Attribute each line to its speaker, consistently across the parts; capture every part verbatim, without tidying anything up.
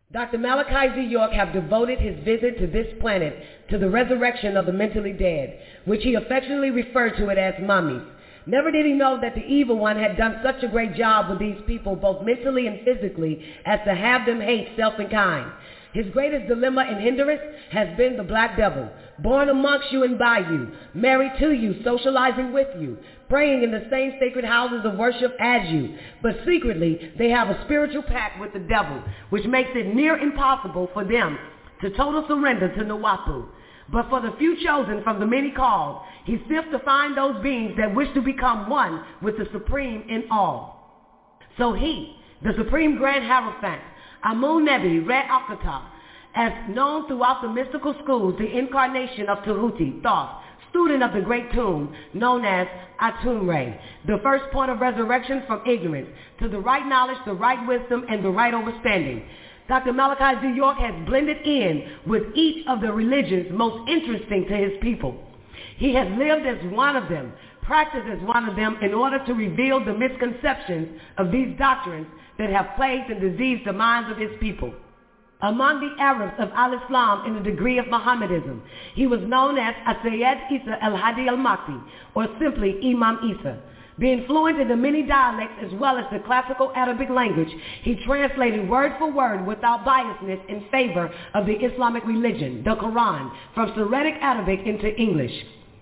Speaker 1: Doctor Malachi Z. York have devoted his visit to this planet to the resurrection of the mentally dead, which he affectionately referred to it as mummies. Never did he know that the evil one had done such a great job with these people, both mentally and physically, as to have them hate self and kind. His greatest dilemma and hindrance has been the black devil, born amongst you and by you, married to you, socializing with you, praying in the same sacred houses of worship as you. But secretly, they have a spiritual pact with the devil, which makes it near impossible for them to total surrender to Nuwaupu. But for the few chosen from the many called, he sifts to find those beings that wish to become one with the Supreme in all. So he, the Supreme Grand Hierophant, Amun Nebi Re Akata, as known throughout the mystical schools, the incarnation of Tahuti, Thoth, student of the great tomb, known as Atumre, the first point of resurrection from ignorance, to the right knowledge, the right wisdom, and the right understanding. Doctor Malachi Z. York has blended in with each of the religions most interesting to his people. He has lived as one of them, practiced as one of them in order to reveal the misconceptions of these doctrines that have plagued and diseased the minds of his people. Among the Arabs of al-Islam in the degree of Mohammedism, he was known as Sayyid Isa al-Hadi al-Makti, or simply Imam Isa. Being fluent in the many dialects as well as the classical Arabic language, he translated word for word without biasness in favor of the Islamic religion, the Quran, from Syriac Arabic into English.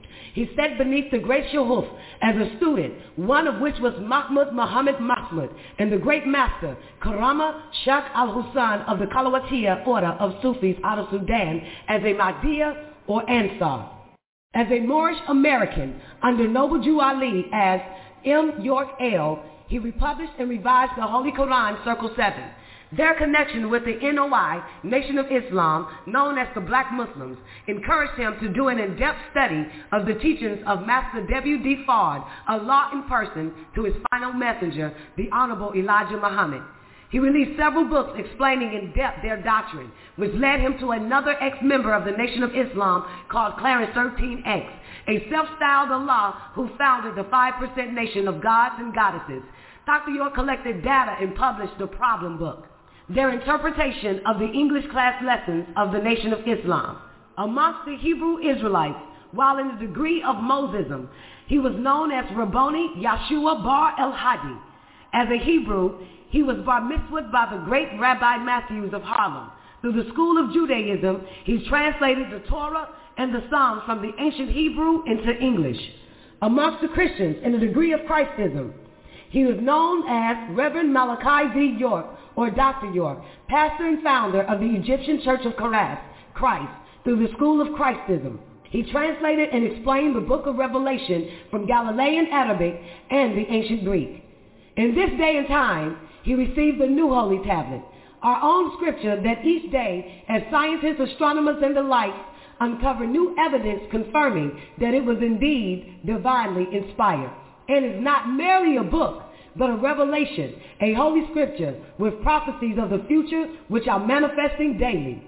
Speaker 1: He sat beneath the great Shuhuf as a student, one of which was Mahmud Muhammad Mahmud, and the great master, Karama Shah al-Hussein of the Kalawatiya order of Sufis out of Sudan as a Mahdiya or Ansar. As a Moorish American under Noble Jew Ali as M. York L., he republished and revised the Holy Quran, Circle seven. Their connection with the N O I, Nation of Islam, known as the Black Muslims, encouraged him to do an in-depth study of the teachings of Master W D Fard, Allah in person, to his final messenger, the Honorable Elijah Muhammad. He released several books explaining in depth their doctrine, which led him to another ex-member of the Nation of Islam called Clarence thirteen X, a self-styled Allah who founded the five percent Nation of Gods and Goddesses. Doctor York collected data and published the Problem Book, their interpretation of the English class lessons of the Nation of Islam. Amongst the Hebrew Israelites, while in the degree of Mosism, he was known as Rabboni Yeshua Bar el-Hadi. As a Hebrew, he was bar mitzvahd by the great Rabbi Matthews of Harlem. Through the school of Judaism, he translated the Torah and the Psalms from the ancient Hebrew into English. Amongst the Christians, in the degree of Christism, he was known as Reverend Malachi Z. York, or Doctor York, pastor and founder of the Egyptian Church of Christ, through the school of Christism. He translated and explained the book of Revelation from Galilean Arabic and the ancient Greek. In this day and time, he received the new Holy Tablet, our own scripture that each day, as scientists, astronomers, and the like, uncover new evidence confirming that it was indeed divinely inspired, and is not merely a book, but a revelation, a holy scripture with prophecies of the future which are manifesting daily.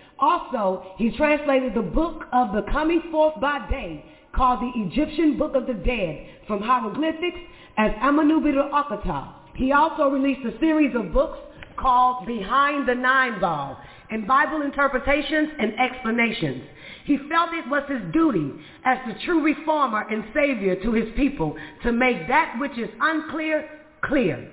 Speaker 1: Also, he translated the book of the coming forth by day, called the Egyptian Book of the Dead, from hieroglyphics as Amenubitu Akata. He also released a series of books called Behind the Nine Ball, and Bible interpretations and explanations. He felt it was his duty as the true reformer and savior to his people to make that which is unclear, clear.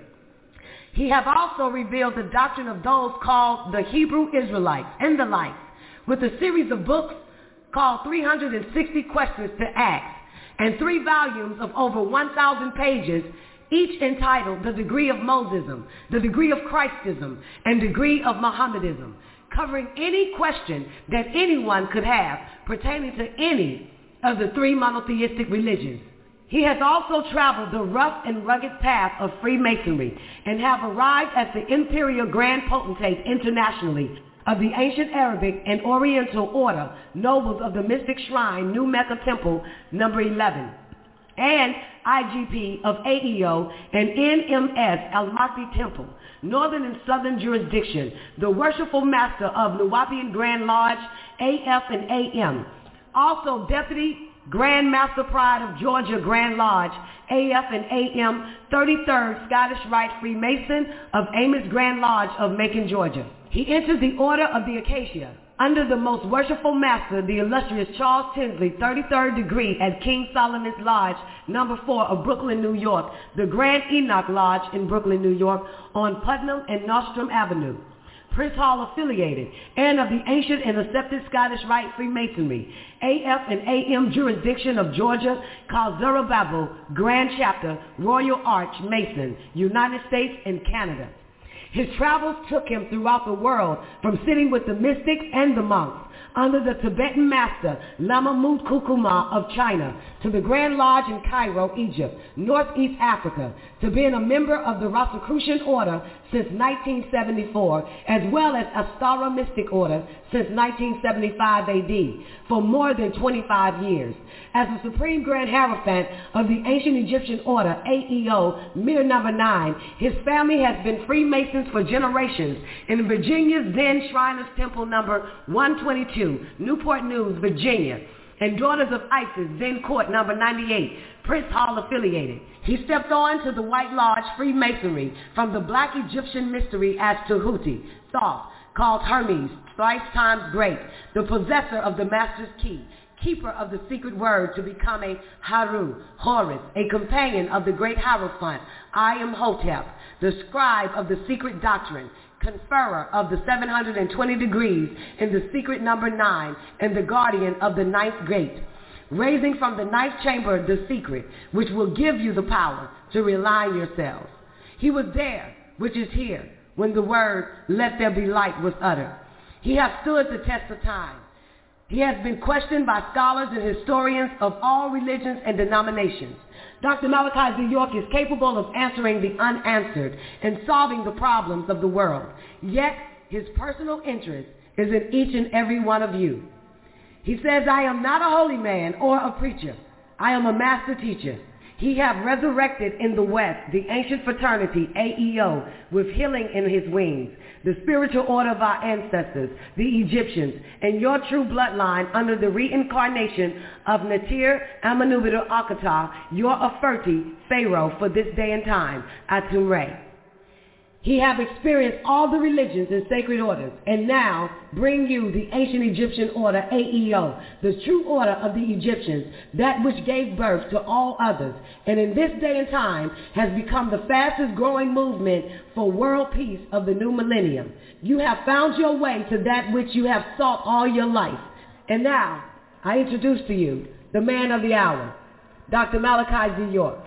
Speaker 1: He have also revealed the doctrine of those called the Hebrew Israelites and the like, with a series of books called three hundred sixty Questions to Ask, and three volumes of over one thousand pages, each entitled The Degree of Mosism, The Degree of Christism, and Degree of Mohammedism, covering any question that anyone could have pertaining to any of the three monotheistic religions. He has also traveled the rough and rugged path of Freemasonry and have arrived as the Imperial Grand Potentate internationally of the ancient Arabic and Oriental Order, Nobles of the Mystic Shrine, New Mecca Temple, number eleven, and I G P of A E O and N M S Al-Makti Temple, Northern and Southern Jurisdiction, the Worshipful Master of Nuwaubian Grand Lodge, A F and A M, also Deputy Grand Master Pride of Georgia Grand Lodge, A F and A M, thirty-third Scottish Rite Freemason of Amos Grand Lodge of Macon, Georgia. He entered the Order of the Acacia under the most worshipful master, the illustrious Charles Tinsley, thirty-third degree at King Solomon's Lodge, number four of Brooklyn, New York, the Grand Enoch Lodge in Brooklyn, New York, on Putnam and Nostrum Avenue. Prince Hall affiliated, and of the ancient and accepted Scottish Rite Freemasonry, A F and A M jurisdiction of Georgia, called Zerubbabel, Grand Chapter, Royal Arch, Mason, United States and Canada. His travels took him throughout the world, from sitting with the mystics and the monks, under the Tibetan master Lama Mut Kukuma of China, to the Grand Lodge in Cairo, Egypt, Northeast Africa, to being a member of the Rosicrucian Order since nineteen seventy-four, as well as Astara Mystic Order since nineteen seventy-five A D, for more than twenty-five years. As the Supreme Grand Hierophant of the Ancient Egyptian Order, A E O, Mir number nine, his family has been Freemasons for generations in Virginia's then Shriners Temple number one twenty-two, Newport News, Virginia, and Daughters of Isis, then Court number ninety-eight, Prince Hall affiliated. He stepped on to the White Lodge Freemasonry from the Black Egyptian mystery as Tahuti, Thoth, called Hermes, thrice times great, the possessor of the master's key, keeper of the secret word to become a Haru, Horus, a companion of the great Hierophant, I am Hotep, the scribe of the secret doctrine, conferrer of the seven hundred twenty degrees in the secret number nine, and the guardian of the ninth gate, raising from the ninth chamber the secret, which will give you the power to realign yourselves. He was there, which is here, when the word, let there be light, was uttered. He has stood the test of time. He has been questioned by scholars and historians of all religions and denominations. Doctor Malachi Z. York is capable of answering the unanswered and solving the problems of the world. Yet, his personal interest is in each and every one of you. He says, I am not a holy man or a preacher. I am a master teacher. He have resurrected in the West the ancient fraternity, A E O, with healing in his wings, the spiritual order of our ancestors, the Egyptians, and your true bloodline under the reincarnation of Natir Amenubitu Akata, your Aferti, Pharaoh, for this day and time, Atum-Re. He have experienced all the religions and sacred orders, and now bring you the ancient Egyptian order, A E O, the true order of the Egyptians, that which gave birth to all others, and in this day and time has become the fastest growing movement for world peace of the new millennium. You have found your way to that which you have sought all your life. And now, I introduce to you the man of the hour, Doctor Malachi Z. York.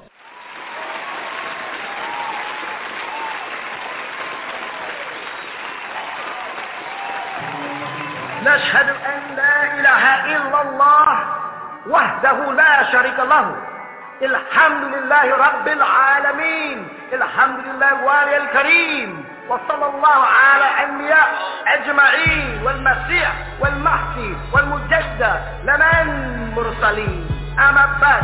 Speaker 2: نشهد أن لا إله إلا الله وحده لا شريك له الحمد لله رب العالمين الحمد لله الوالي الكريم وصلى الله على أنبياء أجمعين والمسيح والمهدي والمجدد لمن مرسلين أما بعد.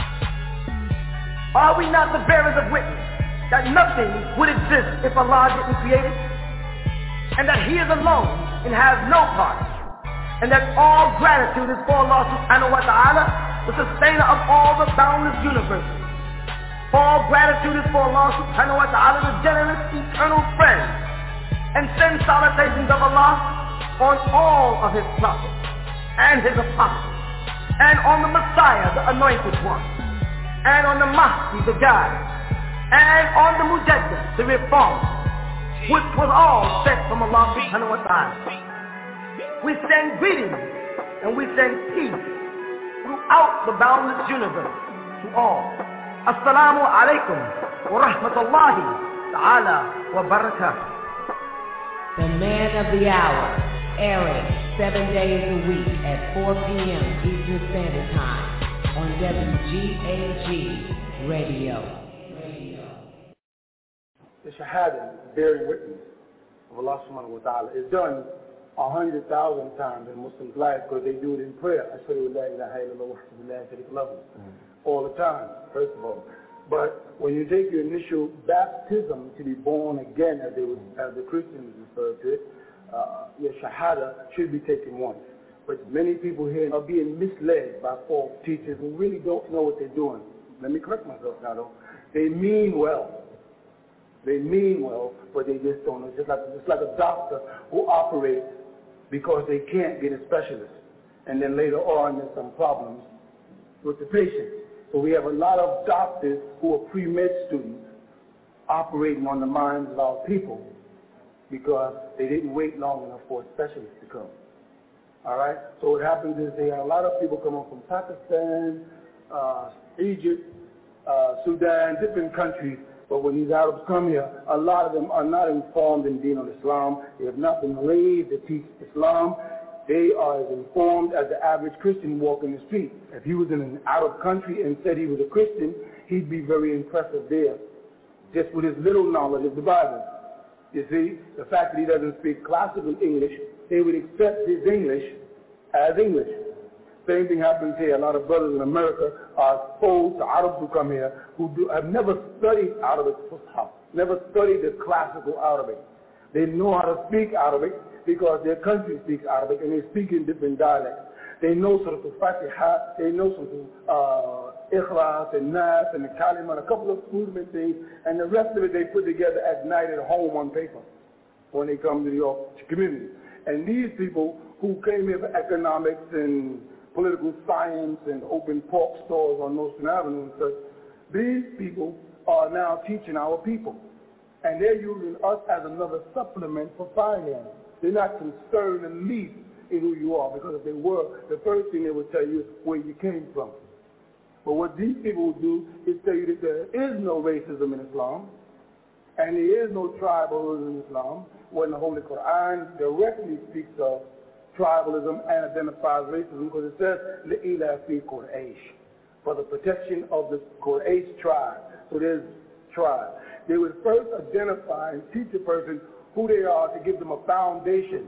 Speaker 2: Are we not the bearers of witness that nothing would exist if Allah didn't create it, and that He is alone and has no part, and that all gratitude is for Allah subhanahu wa ta'ala, the sustainer of all the boundless universes. All gratitude is for Allah subhanahu wa ta'ala, the generous eternal friend, and send salutations of Allah on all of His prophets and His apostles, and on the Messiah, the anointed one, and on the Mahdi, the guide, and on the Mujaddid, the reformer, which was all sent from Allah subhanahu wa ta'ala. We send greetings and we send peace throughout the boundless universe to all. Assalamu alaikum wa rahmatullahi ta'ala wa barakatuh.
Speaker 1: The man of the hour, airing seven days a week at four p.m. Eastern Standard Time on W G A G Radio.
Speaker 3: The Shahada, bearing witness of Allah subhanahu wa ta'ala, is done a hundred thousand times in Muslims' life because they do it in prayer. Ashhadu an la ilaha illallah wahdahu la sharika lahu, all the time, first of all. But when you take your initial baptism to be born again, as, they would, as the Christians refer to it, uh, your Shahada should be taken once. But many people here are being misled by false teachers who really don't know what they're doing. Let me correct myself now, though. They mean well. They mean well, but they just don't know. It's just like, it's like a doctor who operates because they can't get a specialist. And then later on, there's some problems with the patient. So we have a lot of doctors who are pre-med students operating on the minds of our people because they didn't wait long enough for a specialist to come. All right? So what happens is they have a lot of people coming from Pakistan, uh, Egypt, uh, Sudan, different countries. But when these Arabs come here, a lot of them are not informed in Deen al-Islam. They have not been raised to teach Islam. They are as informed as the average Christian walking the street. If he was in an Arab country and said he was a Christian, he'd be very impressive there, just with his little knowledge of the Bible. You see, the fact that he doesn't speak classical English, they would accept his English as English. Same thing happens here. A lot of brothers in America are exposed to Arabs who come here who do, have never studied Arabic, never studied the classical Arabic. They know how to speak Arabic because their country speaks Arabic and they speak in different dialects. They know Surah Al-Fatiha, they know Surah uh, Ikhlas and Nas and the Kalima and a couple of movement things, and the rest of it they put together at night at home on paper when they come to your community. And these people who came here for economics and political science and open pork stores on Nostrand Avenue and such, these people are now teaching our people. And they're using us as another supplement for finance. They're not concerned in the least in who you are, because if they were, the first thing they would tell you is where you came from. But what these people will do is tell you that there is no racism in Islam, and there is no tribalism in Islam, when the Holy Quran directly speaks of tribalism and identifies racism, because it says, لِإِلَى فِي قُرْيَشٍ, for the protection of the Quraysh tribe. So there's tribe. They would first identify and teach a person who they are to give them a foundation,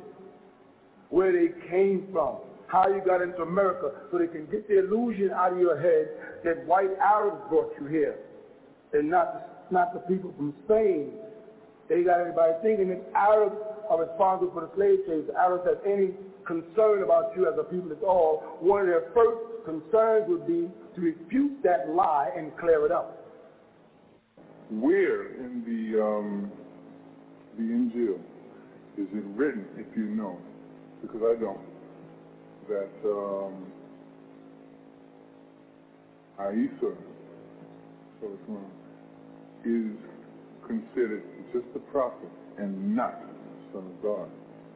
Speaker 3: where they came from, how you got into America, so they can get the illusion out of your head that white Arabs brought you here, and not, not the people from Spain. They got everybody thinking that Arabs are responsible for the slave trade. The Arabs have any concern about you as a people at all. One of their first concerns would be to refute that lie and clear it up.
Speaker 4: Where in the um, the Injil is it written, if you know, because I don't, that um, Isa is considered just a prophet and not the Son of God?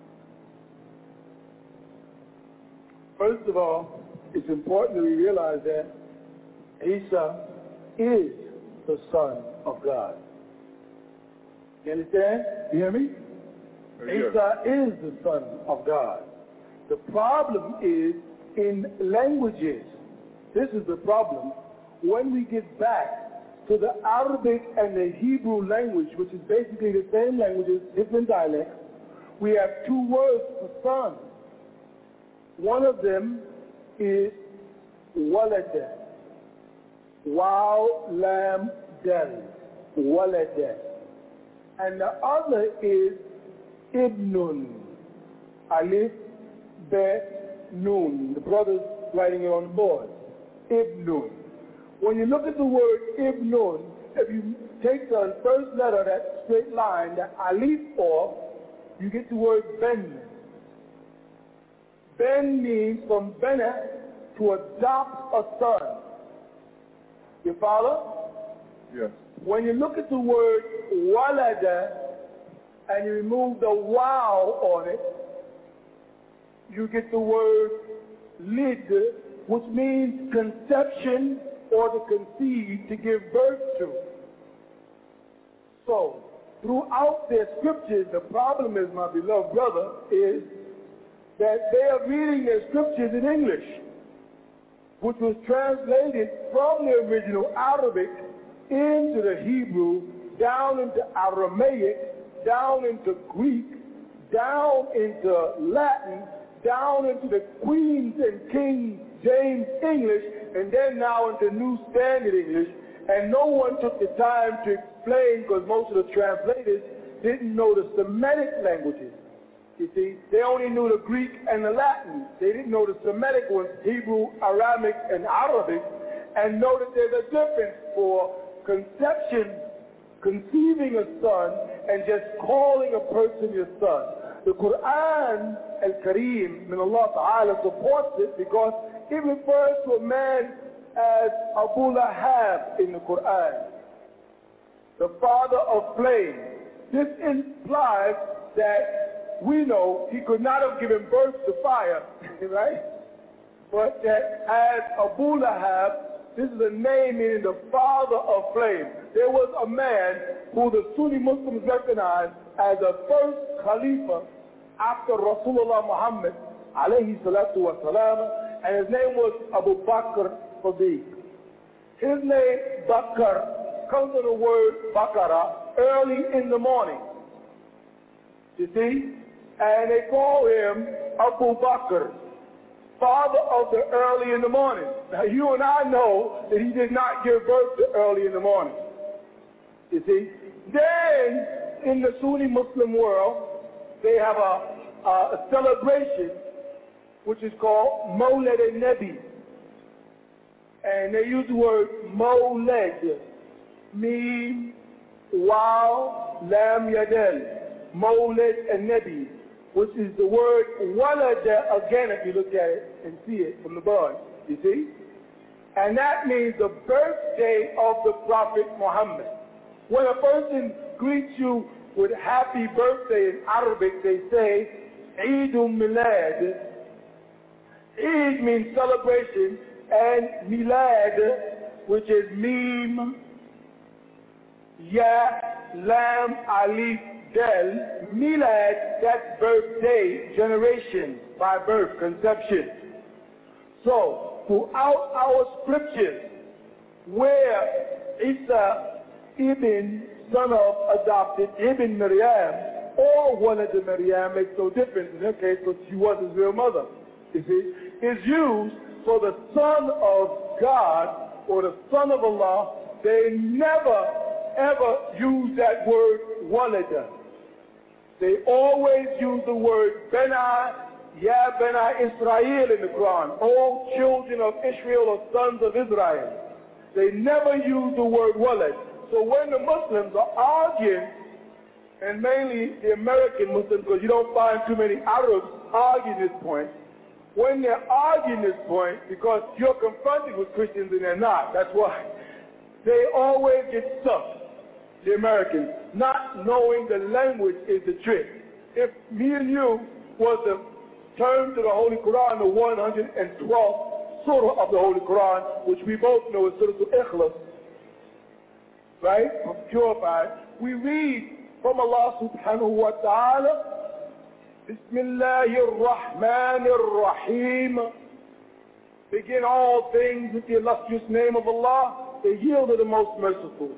Speaker 3: First of all, it's important that we realize that Isa is the Son of God. You understand? You hear me?
Speaker 4: Uh,
Speaker 3: Isa is the Son of God. The problem is in languages. This is the problem. When we get back to the Arabic and the Hebrew language, which is basically the same languages, different dialects, we have two words for son. One of them is walada, waw, lam, dal, walada. And the other is ibnun, alif, bet, nun. The brother's writing it on the board. Ibnun. When you look at the word ibnun, if you take the first letter, that straight line, the alif off, you get the word ben. Ben means from bena, to adopt a son. You follow?
Speaker 4: Yes.
Speaker 3: When you look at the word walada and you remove the wow on it, you get the word lid, which means conception or to conceive, to give birth to. So, throughout their scriptures, the problem is, my beloved brother, is that they are reading their scriptures in English, which was translated from the original Arabic into the Hebrew, down into Aramaic, down into Greek, down into Latin, down into the Queen's and King James English, and then now into New Standard English. And no one took the time to explain, because most of the translators didn't know the Semitic languages. You see, they only knew the Greek and the Latin. They didn't know the Semitic ones, Hebrew, Aramaic, and Arabic, and know that there's a difference for conception, conceiving a son and just calling a person your son. The Quran al-Kareem, min Allah Ta'ala, supports it because it refers to a man as Abu Lahab in the Quran, the father of flame. This implies that we know he could not have given birth to fire, right? But that as Abu Lahab, this is a name meaning the father of flame. There was a man who the Sunni Muslims recognize as the first Khalifa after Rasulullah Muhammad alayhi salatu wa salam, and his name was Abu Bakr Siddiq. His name, Bakr, comes from the word Bakara, early in the morning. You see? And they call him Abu Bakr, father of the early in the morning. Now you and I know that he did not give birth to early in the morning. You see? Then, in the Sunni Muslim world, they have a, a, a celebration which is called Mawlid al-Nabi. And they use the word Mawlid, Mim, Waw, Lam, Yadel. Mawlid al-Nabi, which is the word walada again if you look at it and see it from the bird, you see? And that means the birthday of the Prophet Muhammad. When a person greets you with happy birthday in Arabic, they say, Eidul Milad. Eid means celebration, and Milad, which is Mim, Ya, Lam, Alif, Del, Milad, that's birthday, generation, by birth, conception. So, throughout our scriptures, where Isa ibn, son of adopted, Ibn Maryam, or one of the Maryam, makes no difference in her case, but she was his real mother, you see, is used for the son of God, or the son of Allah. They never, ever use that word walada. They always use the word Bena, Ya Bena Israel in the Quran, all children of Israel or sons of Israel. They never use the word walad. So when the Muslims are arguing, and mainly the American Muslims, because you don't find too many Arabs arguing this point, when they're arguing this point, because you're confronting with Christians and they're not, that's why, they always get stuck. The Americans, not knowing the language is the trick. If me and you was to turn to the Holy Quran, the one hundred twelfth surah of the Holy Quran, which we both know is Surah Al-Ikhlas, right, purified, we read from Allah subhanahu wa ta'ala, Bismillahir Rahmanir Rahim. Begin all things with the illustrious name of Allah, the yield of the most merciful.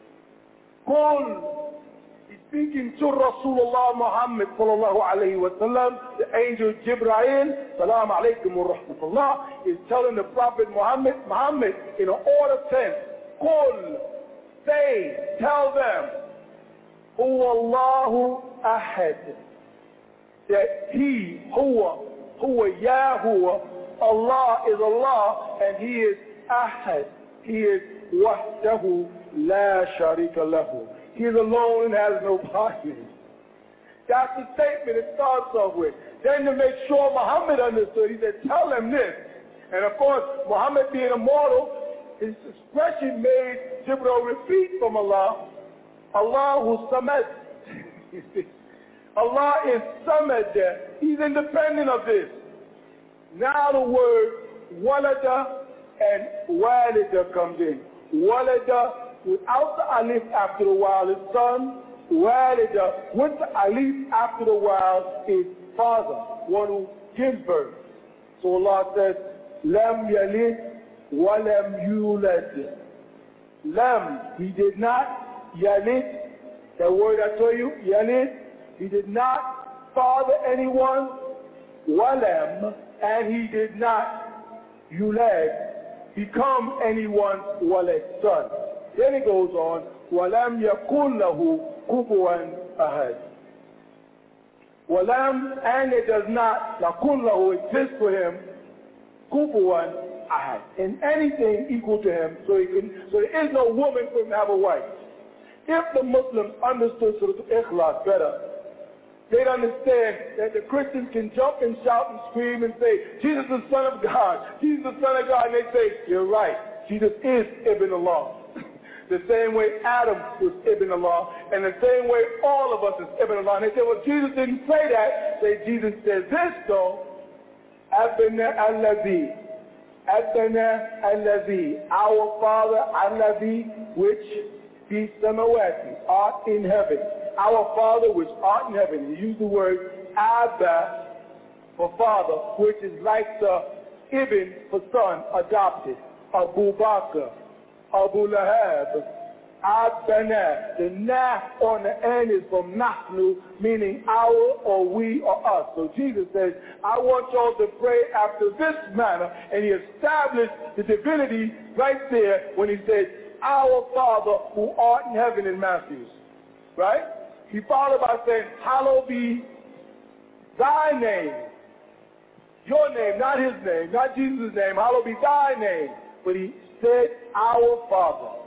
Speaker 3: Qul, he's speaking to Rasulullah Muhammad sallallahu alayhi wa sallam, the angel Jibreel, salam alaykum wa rahmatullah, is telling the Prophet Muhammad, Muhammad in an order tense, Qul, say, tell them, Huwa Allahu Ahad, that he, Huwa, Huwa Yahuwa, Allah is Allah, and he is Ahad, he is Wahdahu La Sharika Lahu. He is alone and has no partners. That's the statement it starts off with. Then to make sure Muhammad understood, he said, tell them this. And of course, Muhammad being immortal, his expression made Jibreel repeat from Allah, Allahu Samad. Allah is Samad there. He's independent of this. Now the word walada and walida comes in. Walada without the alif after a while is son. Walida with the alif after a while is father, one who gives birth. So Allah says, Lam yalid wa lam yulad. Lam, he did not. Yalid, the word I told you, yalid, he did not father anyone. Walam, and he did not yulad, become anyone's walad, son. Then it goes on, walam yakun lahu kufuwan ahad. Walam, and it does not, yakun lahu, exist for him, kufuwan ahad, in anything equal to him, so he can, so there is no woman for him to have a wife. If the Muslims understood Surah Al-Ikhlas better, they'd understand that the Christians can jump and shout and scream and say, Jesus is the Son of God, Jesus is the Son of God, and they say, you're right, Jesus is Ibn Allah. The same way Adam was Ibn Allah, and the same way all of us is Ibn Allah. And they say, well, Jesus didn't say that. Say, Jesus says this, though, Abna Allazi, Abna Allazi, our Father Allazi, which be samawati, art in heaven. Our Father which art in heaven. You use the word Abba for father, which is like the Ibn for son, adopted. Abu Bakr, Abu Lahab, Abana. The na on the end is from nahnu, meaning our or we or us. So Jesus says, I want y'all to pray after this manner, and he established the divinity right there when he said, our Father who art in heaven in Matthew. Right? He followed by saying, hallowed be thy name. Your name, not his name, not Jesus' name. Hallowed be thy name. But he said, our Father.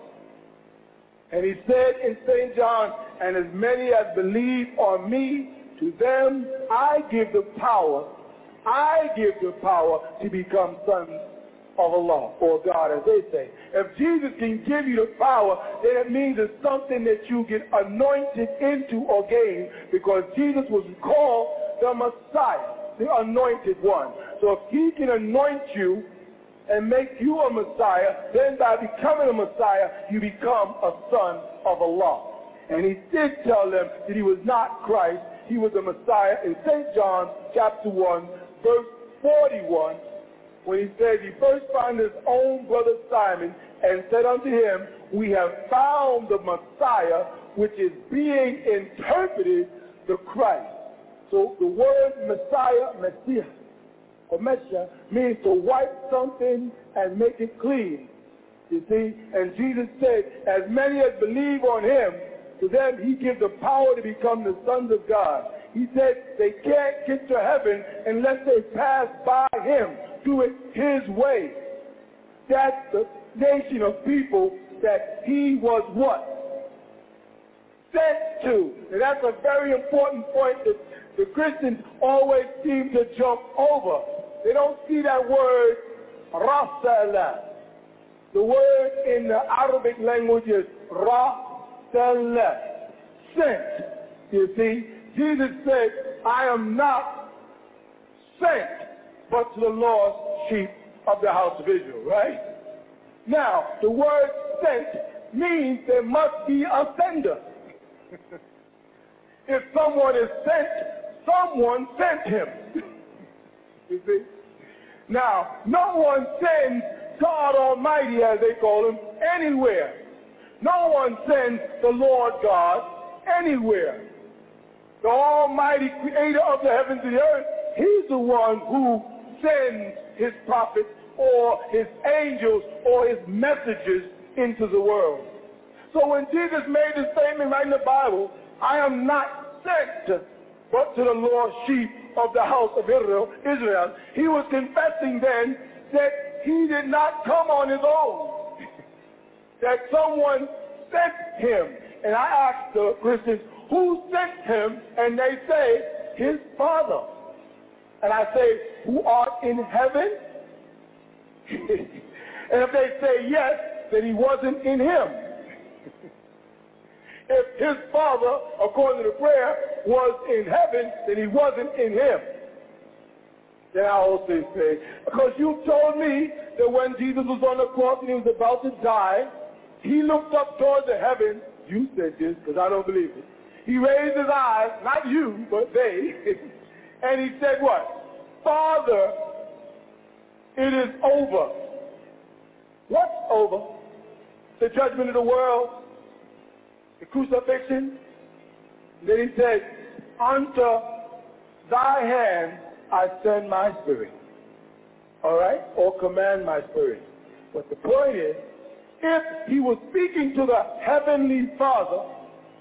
Speaker 3: And he said in Saint John, and as many as believe on me, to them I give the power, I give the power to become sons of Allah, or God, as they say. If Jesus can give you the power, then it means it's something that you get anointed into or gain, because Jesus was called the Messiah, the anointed one. So if he can anoint you and make you a Messiah, then by becoming a Messiah, you become a son of Allah. And he did tell them that he was not Christ, he was the Messiah in Saint John chapter one, verse forty-one, when he said he first found his own brother Simon and said unto him, we have found the Messiah, which is being interpreted the Christ. So the word Messiah, Messiah, or Messiah, means to wipe something and make it clean. You see? And Jesus said, as many as believe on him, to them he gives the power to become the sons of God. He said they can't get to heaven unless they pass by him, do it his way. That's the nation of people that he was what? Sent to. And that's a very important point that the Christians always seem to jump over. They don't see that word, Rasala. The word in the Arabic language is Rasala, sent. You see, Jesus said, I am not sent, but to the lost sheep of the house of Israel, right? Now, the word sent means there must be a sender. If someone is sent, someone sent him. You see? Now, no one sends God Almighty, as they call him, anywhere. No one sends the Lord God anywhere. The Almighty Creator of the heavens and the earth, he's the one who sends his prophets or his angels or his messages into the world. So when Jesus made the statement right in the Bible, I am not sent but to the lost sheep of the house of Israel, Israel, he was confessing then that he did not come on his own, that someone sent him. And I asked the Christians, who sent him? And they say, his Father. And I say, who art in heaven? And if they say yes, then he wasn't in him. If his Father, according to the prayer, was in heaven, then he wasn't in him. Then I also say, because you told me that when Jesus was on the cross and he was about to die, he looked up towards the heaven. You said this, because I don't believe it. He raised his eyes, not you, but they, and he said what? Father, it is over. What's over? The judgment of the world, the crucifixion. Then he said, unto thy hand I send my spirit. All right? Or command my spirit. But the point is, if he was speaking to the heavenly Father,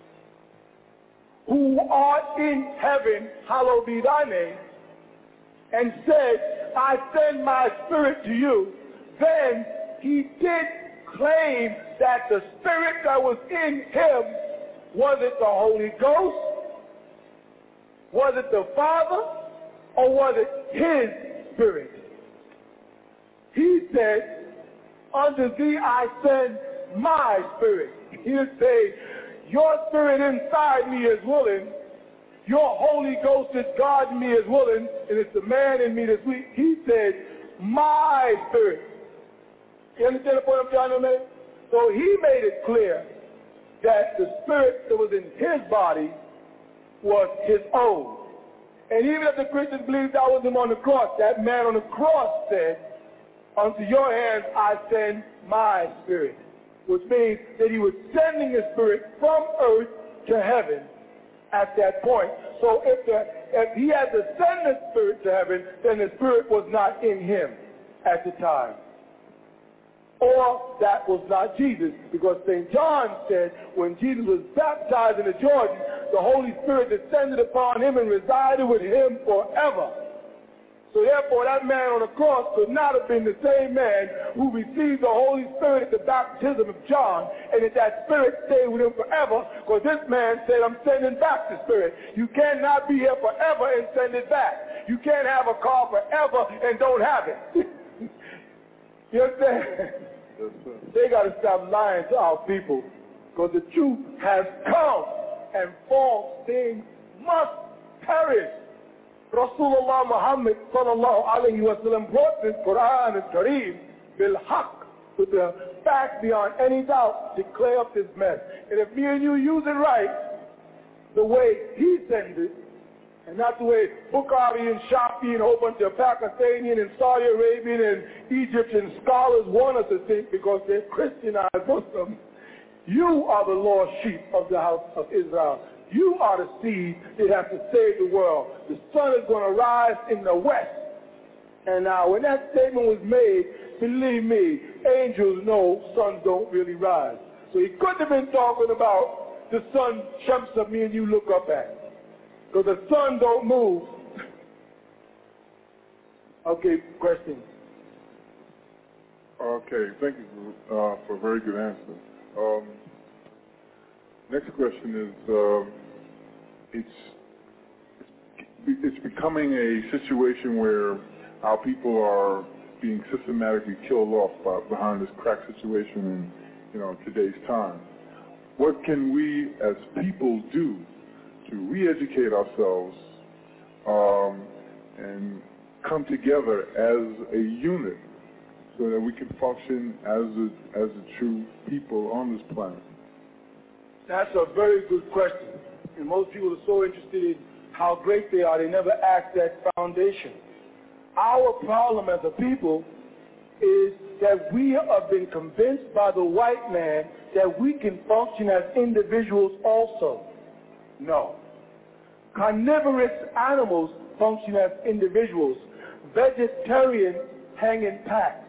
Speaker 3: who art in heaven, hallowed be thy name, and said, I send my spirit to you, then he did claim that the spirit that was in him was it the Holy Ghost? Was it the Father? Or was it his Spirit? He said, unto thee I send my Spirit. He'll say, your spirit inside me is willing. Your Holy Ghost is guarding me is willing. And it's the man in me that's weak. He said, my Spirit. You understand the point I'm trying to make? So he made it clear that the Spirit that was in his body was his own. And even if the Christians believed that was him on the cross, that man on the cross said, unto your hands I send my Spirit. Which means that he was sending his Spirit from earth to heaven at that point. So if, the, if he had to send the Spirit to heaven, then the Spirit was not in him at the time. Or that was not Jesus, because Saint John said when Jesus was baptized in the Jordan, the Holy Spirit descended upon him and resided with him forever. So therefore that man on the cross could not have been the same man who received the Holy Spirit at the baptism of John, and that that Spirit stayed with him forever, because this man said, I'm sending back the Spirit. You cannot be here forever and send it back. You can't have a car forever and don't have it. You understand? Yes, they got to stop lying to our people, because the truth has come and false things must perish. Rasulullah Muhammad sallallahu alayhi wa sallam brought this Quran al-Kareem bil-haq, with the fact beyond any doubt to clear up this mess. And if me and you use it right, the way he sends it, and not the way Bukhari and Shafi and a whole bunch of Pakistani and Saudi Arabian and Egyptian scholars want us to think, because they're Christianized Muslims. You are the lost sheep of the house of Israel. You are the seed that has to save the world. The sun is going to rise in the west. And now when that statement was made, believe me, angels know suns don't really rise. So he couldn't have been talking about the sun, Shamsa, me and you look up at. Because the sun don't move. Okay, question.
Speaker 4: Okay, thank you for, uh, for a very good answer. Um, next question is, uh, it's, it's it's becoming a situation where our people are being systematically killed off by, behind this crack situation in, you know, today's time. What can we as people do to re-educate ourselves um, and come together as a unit so that we can function as a, as a true people on this planet?
Speaker 3: That's a very good question. And most people are so interested in how great they are, they never ask that foundation. Our problem as a people is that we have been convinced by the white man that we can function as individuals also. No. Carnivorous animals function as individuals. Vegetarians hang in packs.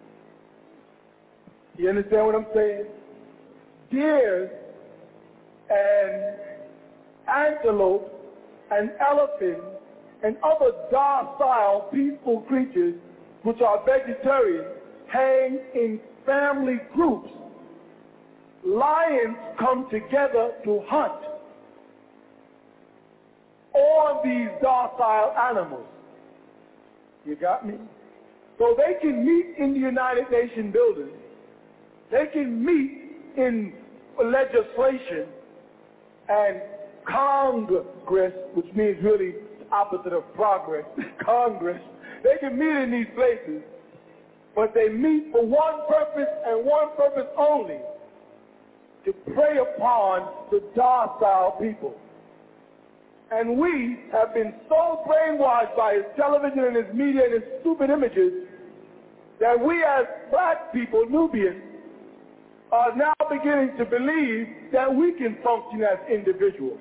Speaker 3: You understand what I'm saying? Deer and antelope and elephants and other docile, peaceful creatures which are vegetarians hang in family groups. Lions come together to hunt on these docile animals. You got me? So they can meet in the United Nations building. They can meet in legislation and Congress, which means really the opposite of progress, Congress. They can meet in these places, but they meet for one purpose and one purpose only, to prey upon the docile people. And we have been so brainwashed by his television and his media and his stupid images that we as black people, Nubians, are now beginning to believe that we can function as individuals.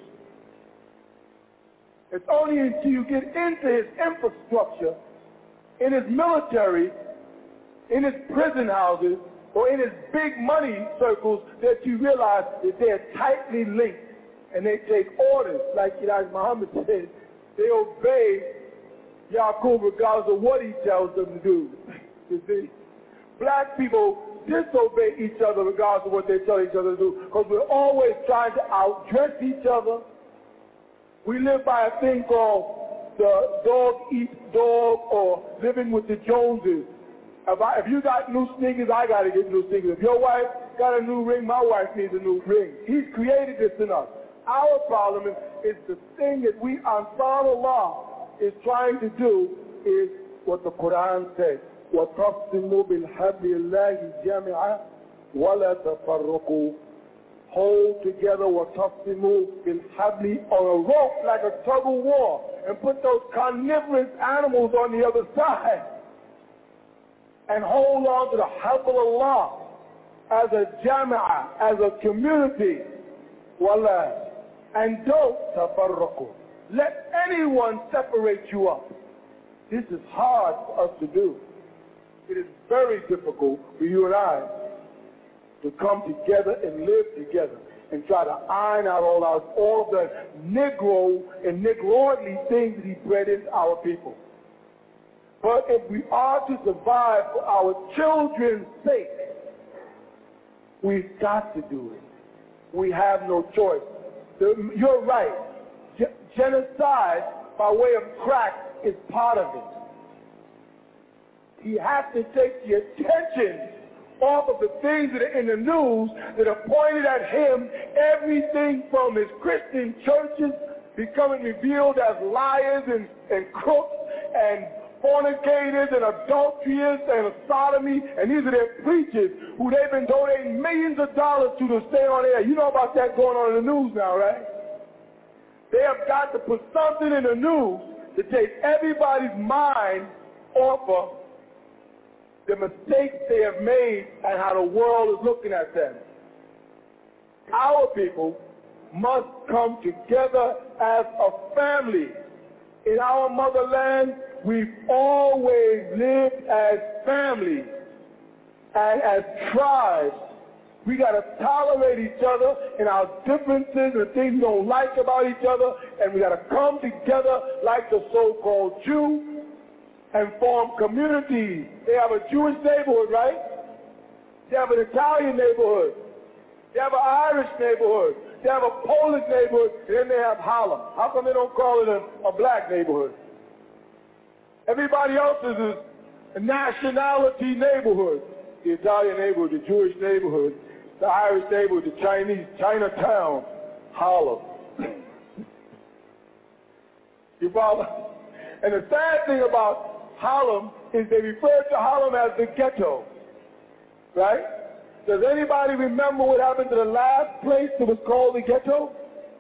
Speaker 3: It's only until you get into his infrastructure, in his military, in his prison houses, or in his big money circles that you realize that they're tightly linked and they take orders. Like Elijah Muhammad said, they obey Yaqub regardless of what he tells them to do. You see? Black people disobey each other regardless of what they tell each other to do, because we're always trying to outdress each other. We live by a thing called the dog eats dog, or living with the Joneses. If, I, if you got new sneakers, I got to get new sneakers. If your wife got a new ring, my wife needs a new ring. He's created this in us. Our problem is, is the thing that we, Ansar Allah, is trying to do is what the Quran says. وَتَصِمُوا بِالْحَبْلِ اللَّهِ جَمِعًا وَلَا تَفَرَّقُوا. Hold together وَتَصِمُوا بِالْحَبْلِ on a rope like a tug of war, and put those carnivorous animals on the other side. And hold on to the help of Allah as a jama'ah, as a community. Wallah. And don't tafarraqu. Let anyone separate you up. This is hard for us to do. It is very difficult for you and I to come together and live together and try to iron out all our, all of the Negro and Negroidly things that he bred into our people. But if we are to survive for our children's sake, we've got to do it. We have no choice. The, you're right. G- genocide by way of crack is part of it. He has to take the attention off of the things that are in the news that are pointed at him, everything from his Christian churches becoming revealed as liars and, and crooks and fornicators and adulterers and sodomy, and these are their preachers who they've been donating millions of dollars to to stay on air. You know about that going on in the news now, right? They have got to put something in the news to take everybody's mind off of the mistakes they have made and how the world is looking at them. Our people must come together as a family. In our motherland, we've always lived as families and as tribes. We got to tolerate each other and our differences and things we don't like about each other, and we got to come together like the so-called Jew and form communities. They have a Jewish neighborhood, right? They have an Italian neighborhood. They have an Irish neighborhood. They have a Polish neighborhood, and then they have Harlem. How come they don't call it a, a black neighborhood? Everybody else's is a nationality neighborhood. The Italian neighborhood, the Jewish neighborhood, the Irish neighborhood, the Chinese, Chinatown, Harlem. You follow? And the sad thing about Harlem is they refer to Harlem as the ghetto, right? Does anybody remember what happened to the last place that was called the ghetto?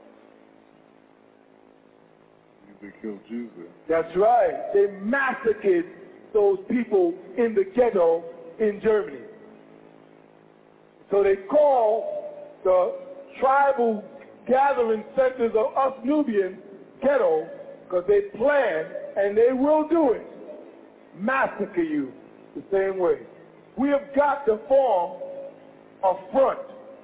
Speaker 4: They killed Jews there.
Speaker 3: That's right. They massacred those people in the ghetto in Germany. So they call the tribal gathering centers of us Nubians ghetto because they plan, and they will do it, massacre you the same way. We have got to form a front.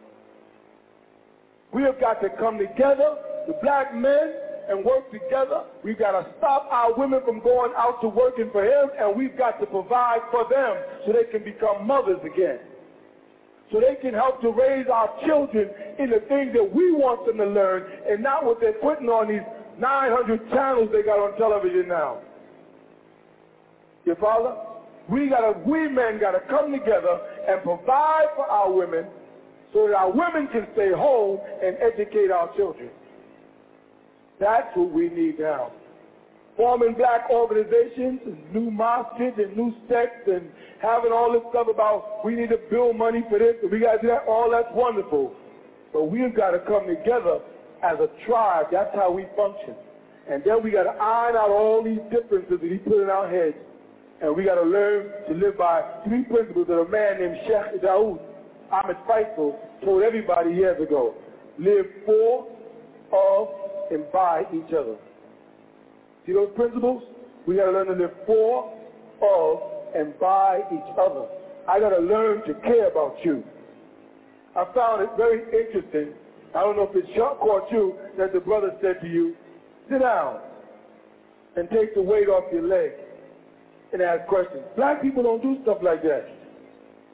Speaker 3: We have got to come together, the black men, and work together. We've got to stop our women from going out to working for him, and we've got to provide for them so they can become mothers again. So they can help to raise our children in the things that we want them to learn, and not what they're putting on these nine hundred channels they got on television now. You follow? We gotta, we men gotta come together and provide for our women so that our women can stay home and educate our children. That's what we need now. Forming black organizations, and new mosques and new sects, and having all this stuff about we need to build money for this, and we gotta do that, all that's wonderful. But we've gotta come together as a tribe. That's how we function. And then we gotta iron out all these differences that he put in our heads. And we got to learn to live by three principles that a man named Sheikh Dawood Ahmed Faisal told everybody years ago. Live for, of, and by each other. See those principles? We got to learn to live for, of, and by each other. I got to learn to care about you. I found it very interesting. I don't know if it caught you that the brother said to you, sit down and take the weight off your leg and ask questions. Black people don't do stuff like that.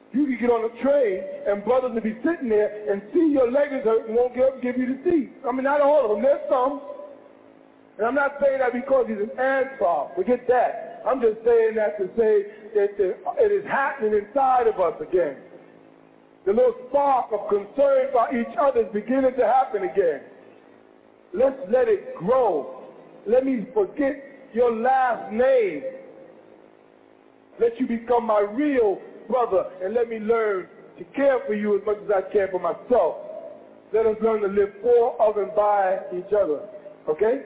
Speaker 3: You can get on a train and brothers will be sitting there and see your leg is hurt and won't get up and give you the seat. I mean, not all of them. There's some. And I'm not saying that because he's an Ansar. Forget that. I'm just saying that to say that it is happening inside of us again. The little spark of concern for each other is beginning to happen again. Let's let it grow. Let me forget your last name. Let you become my real brother, and let me learn to care for you as much as I care for myself. Let us learn to live for, of, and by each other. Okay?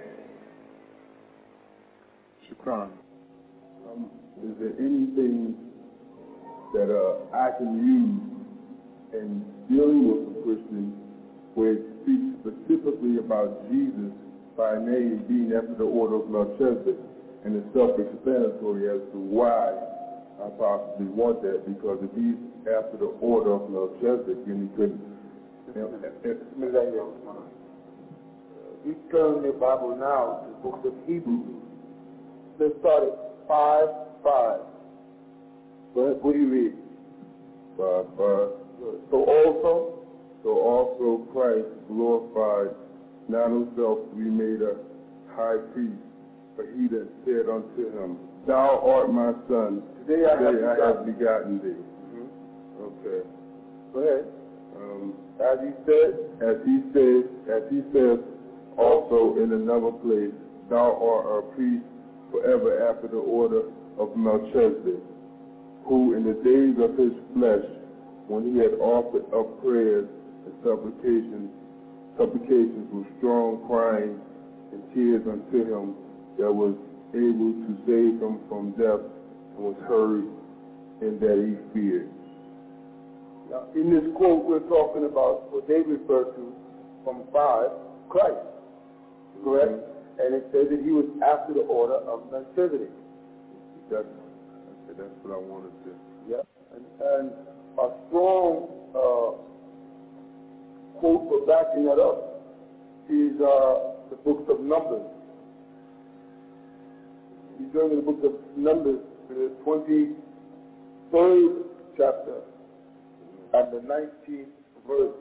Speaker 5: Shukran. Um, is there anything that uh, I can use in dealing with a Christian where it speaks specifically about Jesus by name being after the order of Melchizedek, and it's self-explanatory as to why I possibly want that, because if he's after the order of Melchizedek, then he couldn't. You know,
Speaker 3: you turn your Bible now to the book of Hebrews. Let's start at five five. Go ahead, what do you read?
Speaker 5: Five five.
Speaker 3: So also,
Speaker 5: so also Christ glorified not himself to be made a high priest, but he that said unto him, Thou art my son,
Speaker 3: today I,
Speaker 5: today
Speaker 3: have,
Speaker 5: I have begotten thee.
Speaker 3: Mm-hmm.
Speaker 5: Okay.
Speaker 3: Go ahead.
Speaker 5: Um,
Speaker 3: as he said,
Speaker 5: as he says, as he says also in another place, Thou art a priest forever after the order of Melchizedek, who in the days of his flesh, when he had offered up prayers and supplications, supplications with strong crying and tears unto him, that was able to save him from death, and was heard in that he feared.
Speaker 3: Now, in this quote, we're talking about what they refer to from five, Christ, correct? Mm-hmm. And it says that he was after the order of Melchizedek.
Speaker 5: That's, that's what I wanted to.
Speaker 3: Yeah, and, and a strong uh, quote for backing that up is uh, the book of Numbers. You turn to the book of Numbers, to the twenty-third chapter and the nineteenth verse.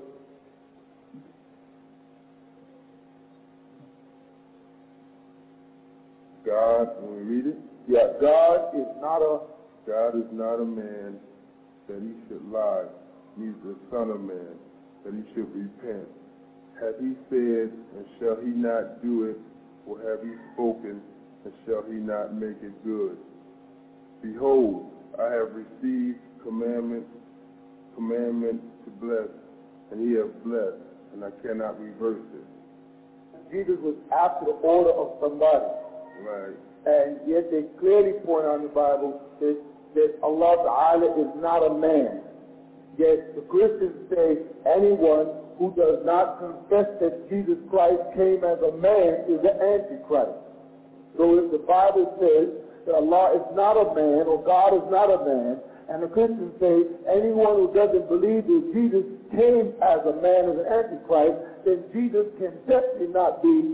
Speaker 5: God, when we read it?
Speaker 3: Yeah, God is not a
Speaker 5: God is not a man that he should lie, neither the son of man that he should repent. Have he said, and shall he not do it, or have he spoken, and shall he not make it good? Behold, I have received commandment, commandment to bless, and he hath blessed, and I cannot reverse it.
Speaker 3: Jesus was after the order of somebody.
Speaker 5: Right.
Speaker 3: And yet they clearly point out in the Bible that, that Allah Ta'ala is not a man. Yet the Christians say anyone who does not confess that Jesus Christ came as a man is the Antichrist. So if the Bible says that Allah is not a man, or God is not a man, and the Christians say anyone who doesn't believe that Jesus came as a man, as an Antichrist, then Jesus can definitely not be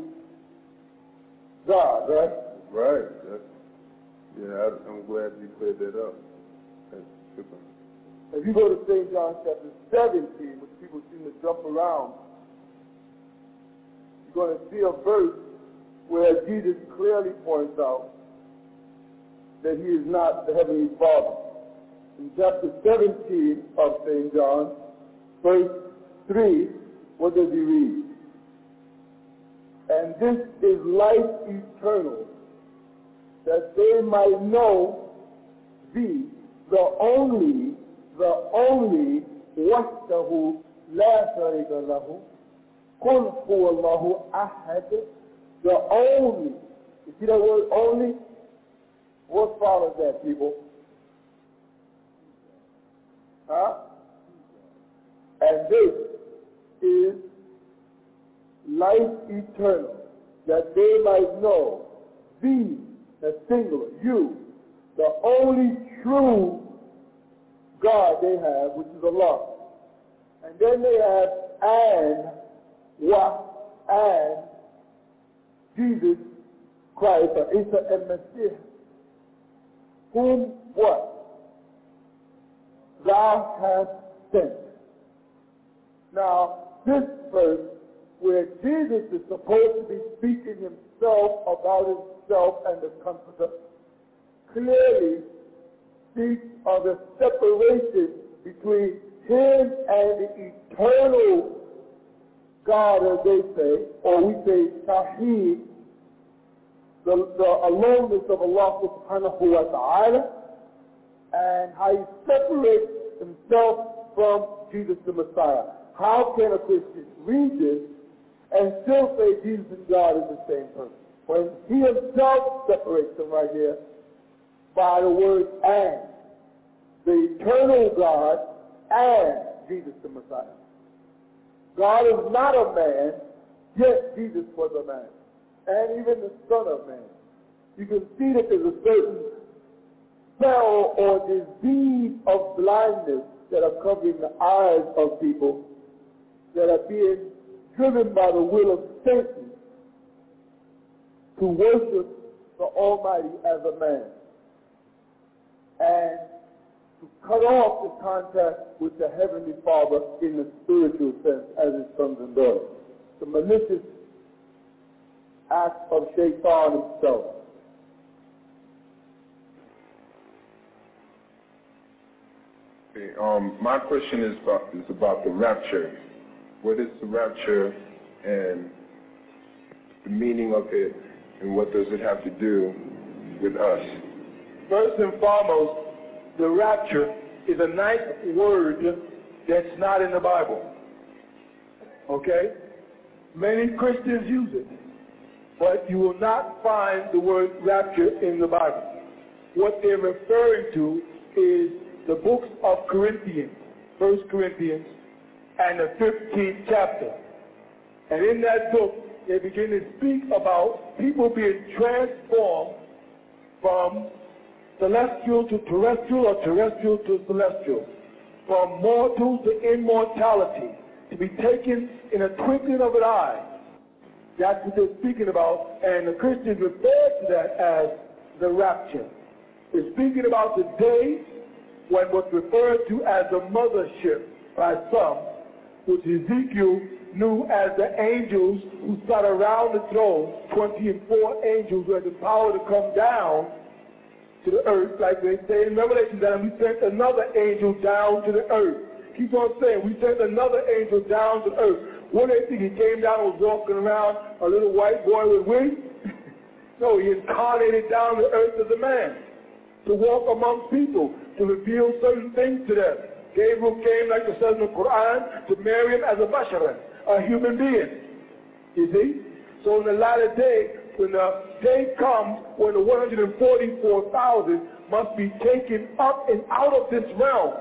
Speaker 3: God, right?
Speaker 5: Right. That's, yeah, I, I'm glad you cleared that up. That's super.
Speaker 3: If you go to Saint John chapter seventeen, which people seem to jump around, you're going to see a verse where Jesus clearly points out that he is not the Heavenly Father. In chapter seventeen of Saint John, verse three, what does he read? And this is life eternal, that they might know thee, the only, the only, wahdahu la sharika lahu, qul huwa Allahu ahad, the only. You see that word only? What follows that, people? Huh? And this is life eternal, that they might know thee, the singular, you, the only true God they have, which is Allah. And then they have and, wa, and Jesus Christ, or Isa and Messiah, whom what? God
Speaker 5: thou hast sent. Now, this verse, where Jesus is supposed to be speaking himself about himself and the Comforter, clearly speaks of the separation between him and the eternal God, as they say, or we say Tawheed, the, the aloneness of Allah subhanahu wa ta'ala, and how he separates himself from Jesus the Messiah. How can a Christian read this and still say Jesus and God is the same person, when he himself separates them right here by the word and, the eternal God and Jesus the Messiah. God is not a man, yet Jesus was a man, and even the Son of Man. You can see that there's a certain spell or disease of blindness that are covering the eyes of people that are being driven by the will of Satan to worship the Almighty as a man and to cut off the contact with the Heavenly Father in the spiritual sense as his sons and daughters. The malicious act of Shaitan himself.
Speaker 6: Okay, um, my question is about, is about the rapture. What is the rapture and the meaning of it, and what does it have to do with us?
Speaker 3: First and foremost, the rapture is a nice word that's not in the Bible. Okay? Many Christians use it, but you will not find the word rapture in the Bible. What they're referring to is the books of Corinthians, First Corinthians, and the fifteenth chapter. And in that book, they begin to speak about people being transformed from celestial to terrestrial or terrestrial to celestial, from mortal to immortality, to be taken in a twinkling of an eye. That's what they're speaking about, and the Christians refer to that as the rapture. They're speaking about the day when what's referred to as the mothership by some, which Ezekiel knew as the angels who sat around the throne, twenty and four angels who had the power to come down to the earth, like they say in Revelation, that we sent another angel down to the earth. Keep on saying, we sent another angel down to the earth. What do they think? He came down and was walking around a little white boy with wings? No, he incarnated down to earth as a man, to walk among people, to reveal certain things to them. Gabriel came, like it says in the Quran, to Miriam as a basharan, a human being. You see? So in the latter day, when the day comes when the one hundred forty-four thousand must be taken up and out of this realm,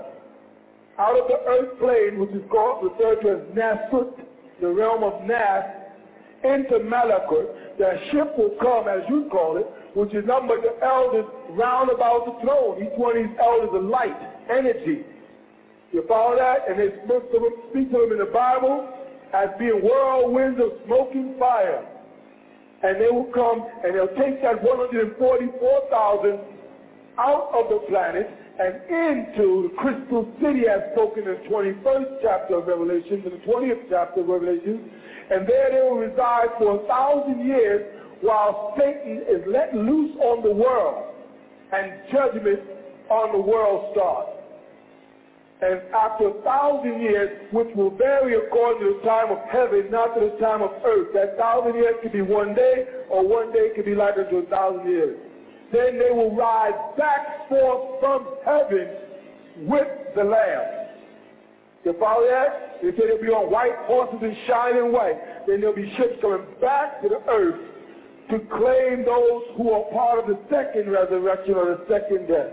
Speaker 3: out of the earth plane, which is called, referred to as Nasut, the realm of Nas, into Malakut, the ship will come, as you call it, which is numbered the elders round about the throne. Each one of these elders is light, energy. You follow that? And they speak to them in the Bible as being whirlwinds of smoking fire. And they will come and they'll take that one hundred forty-four thousand out of the planet and into the crystal city as spoken in the twenty-first chapter of Revelation, in the twentieth chapter of Revelation. And there they will reside for a thousand years while Satan is let loose on the world and judgment on the world starts. And after a thousand years, which will vary according to the time of heaven, not to the time of earth. That thousand years could be one day, or one day could be like unto a thousand years. Then they will rise back forth from heaven with the Lamb. You follow that? They say they'll be on white horses and shining white. Then there'll be ships coming back to the earth to claim those who are part of the second resurrection or the second death.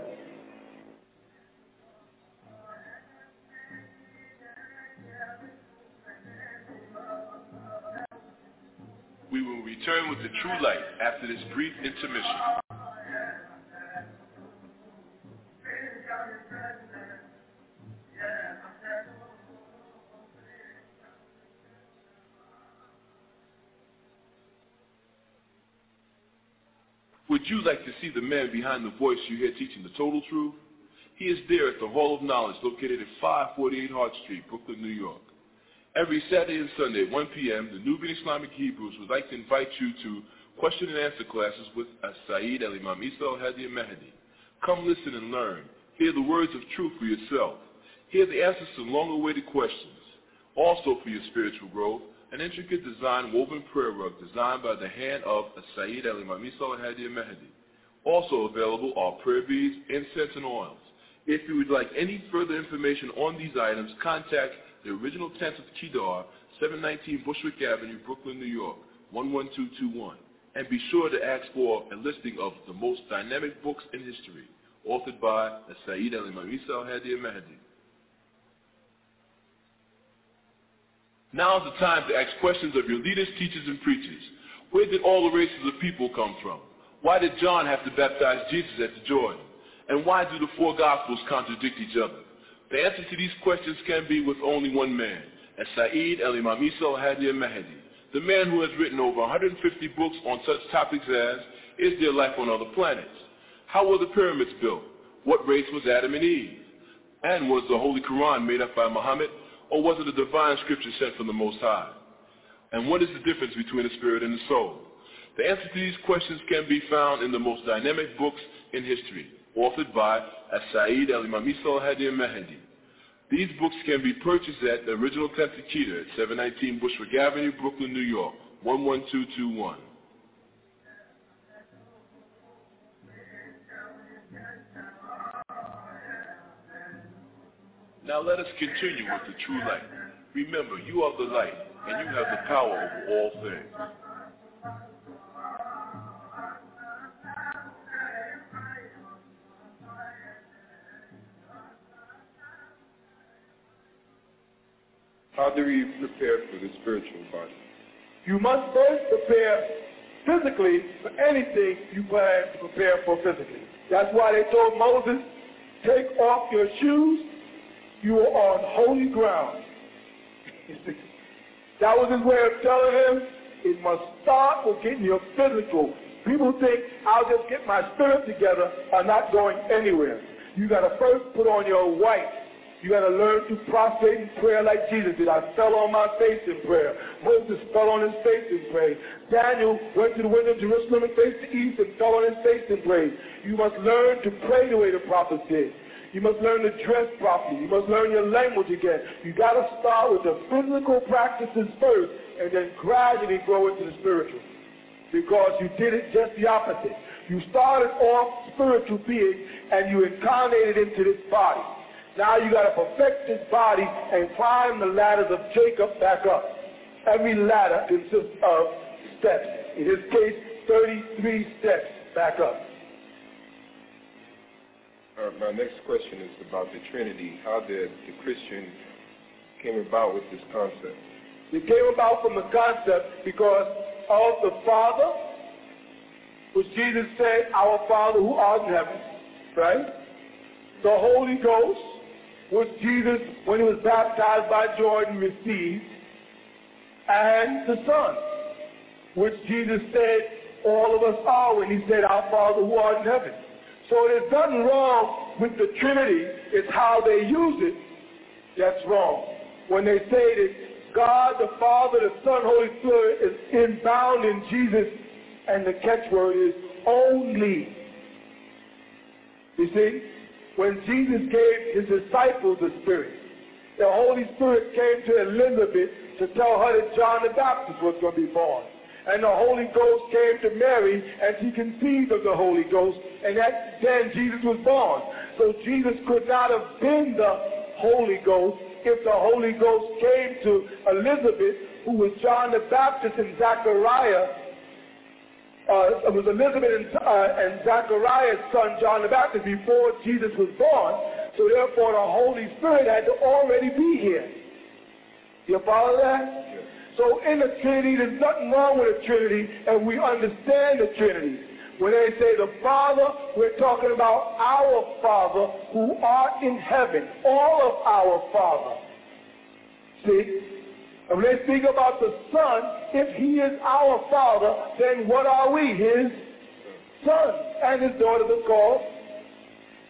Speaker 7: We will return with the true light after this brief intermission. Would you like to see the man behind the voice you hear teaching the total truth? He is there at the Hall of Knowledge located at five forty-eight Hart Street, Brooklyn, New York. Every Saturday and Sunday at one p m, the Nubian Islamic Hebrews would like to invite you to question and answer classes with As-Sayyid al-Imam Isa al-Hadi al-Mahdi. Come listen and learn. Hear the words of truth for yourself. Hear the answers to long-awaited questions. Also for your spiritual growth, an intricate design woven prayer rug designed by the hand of As-Sayyid al-Imam Isa al-Hadi al-Mahdi. Also available are prayer beads, incense, and oils. If you would like any further information on these items, contact the original tent of Kedar, seven nineteen Bushwick Avenue, Brooklyn, New York, one one two two one. And be sure to ask for a listing of the most dynamic books in history, authored by As-Sayyid al-Imam Isa al-Hadi al-Mahdi. Now is the time to ask questions of your leaders, teachers, and preachers. Where did all the races of people come from? Why did John have to baptize Jesus at the Jordan? And why do the four Gospels contradict each other? The answer to these questions can be with only one man, As-Sayyid al-Imam Isa al-Hadi al-Mahdi, the man who has written over one hundred fifty books on such topics as, is there life on other planets? How were the pyramids built? What race was Adam and Eve? And was the Holy Quran made up by Muhammad, or was it a divine scripture sent from the Most High? And what is the difference between the spirit and the soul? The answer to these questions can be found in the most dynamic books in history, authored by As-Sayyid al-Imam Isa al-Hadi al-Mahdi. These books can be purchased at the original tent of Kedar at seven nineteen Bushwick Avenue, Brooklyn, New York, one one two two one. Now let us continue with the true light. Remember, you are the light, and you have the power over all things.
Speaker 6: How do we prepare for the spiritual body?
Speaker 3: You must first prepare physically for anything you plan to prepare for physically. That's why they told Moses, take off your shoes, you are on holy ground. That was his way of telling him, it must start with getting your physical. People think, I'll just get my spirit together, are not going anywhere. You got to first put on your white. You got to learn to prostrate in prayer like Jesus did. I fell on my face in prayer. Moses fell on his face and prayed. Daniel went to the window of Jerusalem and faced the east and fell on his face and prayed. You must learn to pray the way the prophets did. You must learn to dress properly. You must learn your language again. You got to start with the physical practices first and then gradually grow into the spiritual. Because you did it just the opposite. You started off spiritual being and you incarnated into this body. Now you got to perfect this body and climb the ladders of Jacob back up. Every ladder consists of steps. In this case, thirty-three steps back up.
Speaker 6: Uh, my next question is about the Trinity. How did the Christian came about with this concept?
Speaker 3: It came about from the concept because of the Father, which Jesus said, our Father who art in heaven, right? The Holy Ghost, which Jesus, when he was baptized by Jordan, received, and the Son, which Jesus said all of us are when he said, our Father who art in heaven. So there's nothing wrong with the Trinity. It's how they use it that's wrong. When they say that God, the Father, the Son, Holy Spirit is inbound in Jesus, and the catchword is only. You see? When Jesus gave his disciples the Spirit, the Holy Spirit came to Elizabeth to tell her that John the Baptist was going to be born. And the Holy Ghost came to Mary, and she conceived of the Holy Ghost, and that, then Jesus was born. So Jesus could not have been the Holy Ghost if the Holy Ghost came to Elizabeth, who was John the Baptist and Zachariah. Uh, it was Elizabeth and, uh, and Zachariah's son, John the Baptist, before Jesus was born. So therefore, the Holy Spirit had to already be here. You follow that? Yes. So in the Trinity, there's nothing wrong with the Trinity, and we understand the Trinity. When they say the Father, we're talking about our Father who art in heaven, all of our Father. See? And when they speak about the Son, if he is our Father, then what are we? His sons. And his daughters are called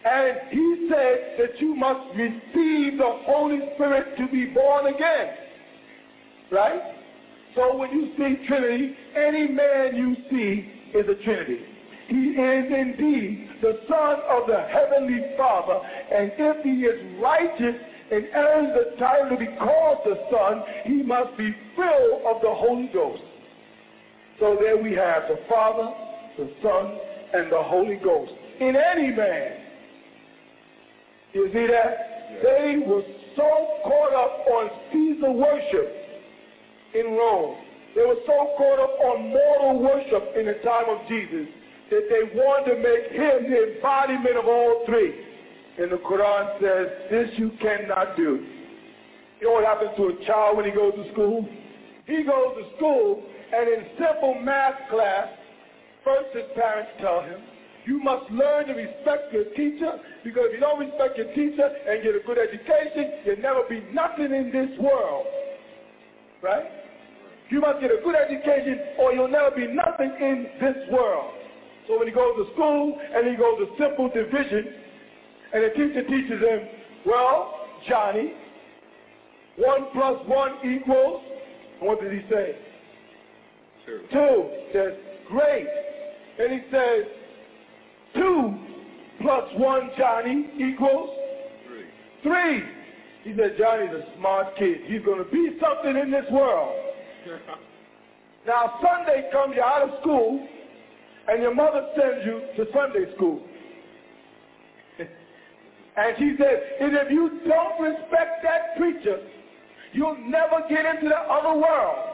Speaker 5: And he said that you must receive the Holy Spirit to be born again. Right? So when you see Trinity, any man you see is a Trinity. He is indeed the Son of the Heavenly Father, and if he is righteous and earns the title to be called the Son, he must be filled of the Holy Ghost. So there we have the Father, the Son, and the Holy Ghost in any man. You see that? Yeah. They were so caught up on Caesar worship in Rome. They were so caught up on mortal worship in the time of Jesus that they wanted to make him the embodiment of all three. And the Quran says, this you cannot do. You know what happens to a child when he goes to school? He goes to school, and in simple math class, first his parents tell him, you must learn to respect your teacher, because if you don't respect your teacher and get a good education, you'll never be nothing in this world. Right? You must get a good education or you'll never be nothing in this world. So when he goes to school and he goes to simple division, and the teacher teaches him, well, Johnny, one plus one equals, and what does he say? Two. Two. He says, great. And he says, two plus one, Johnny, equals? Three. Three. He said, Johnny's a smart kid. He's going to be something in this world. Now, Sunday comes, you're out of school, and your mother sends you to Sunday school. And she says, and if you don't respect that preacher, you'll never get into the other world.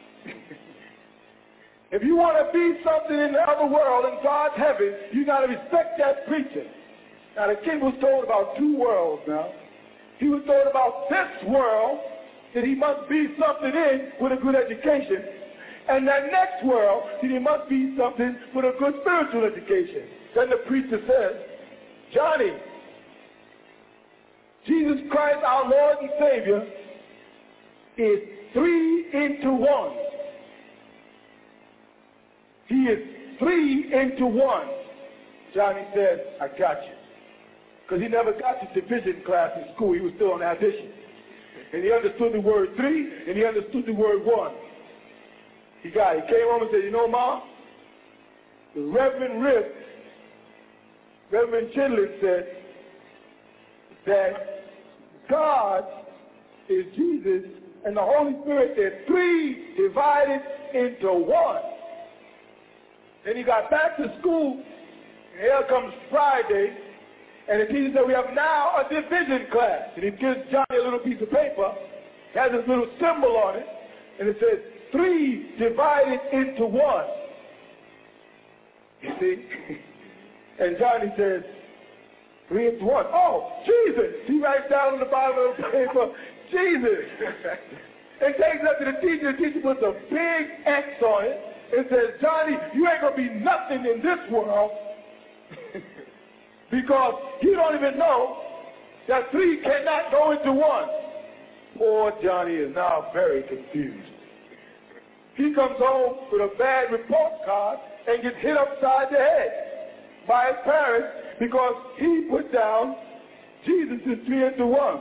Speaker 5: If you want to be something in the other world, in God's heaven, you got to respect that preacher. Now, the king was told about two worlds now. He was told about this world, that he must be something in with a good education. And that next world, that he must be something with a good spiritual education. Then the preacher says, Johnny, Jesus Christ, our Lord and Savior, is three into one. He is three into one. Johnny said, I got you. Because he never got to division class in school. He was still on addition. And he understood the word three, and he understood the word one. He got it. He came home and said, you know, Mom, the Reverend Rip, Reverend Chidlin said that God is Jesus, and the Holy Spirit, they're three divided into one. Then he got back to school, and here comes Friday, and the teacher said, we have now a division class. And he gives Johnny a little piece of paper, has this little symbol on it, and it says, three divided into one. You see? And Johnny says, three into one. Oh, Jesus! He writes down on the bottom of the paper, Jesus! And takes it up to the teacher. The teacher puts a big X on it and says, Johnny, you ain't going to be nothing in this world because you don't even know that three cannot go into one. Poor Johnny is now very confused. He comes home with a bad report card and gets hit upside the head by his parents because he put down Jesus is three into one.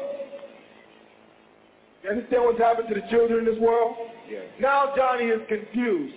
Speaker 5: You understand what's happened to the children in this world? Yes. Now Johnny is confused.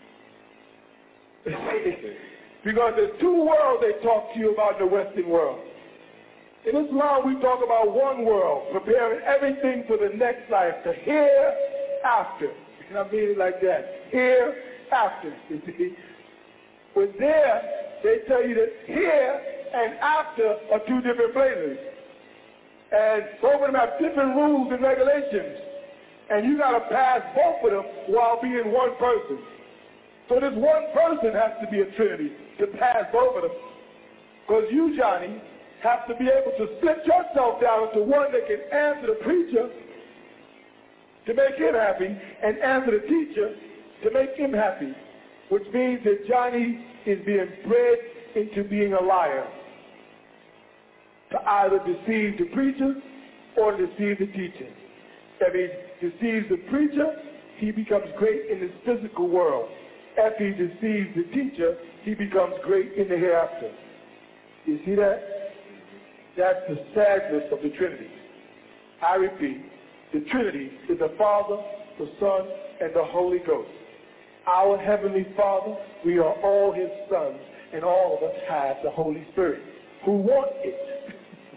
Speaker 5: Because there's two worlds they talk to you about in the Western world. In Islam, we talk about one world, preparing everything for the next life, the hereafter. And I mean it like that. Hereafter. You see? But there, they tell you that here and after are two different places. And both of them have different rules and regulations. And you got to pass both of them while being one person. So this one person has to be a Trinity to pass both of them. Because you, Johnny, have to be able to split yourself down into one that can answer the preacher to make him happy and answer the teacher to make him happy. Which means that Johnny is being bred into being a liar. To either deceive the preacher or deceive the teacher. If he deceives the preacher, he becomes great in this physical world. If he deceives the teacher, he becomes great in the hereafter. You see that?
Speaker 3: That's the sadness of the Trinity. I repeat, the Trinity is the Father, the Son, and the Holy Ghost. Our Heavenly Father, we are all His sons, and all of us have the Holy Spirit, who want it.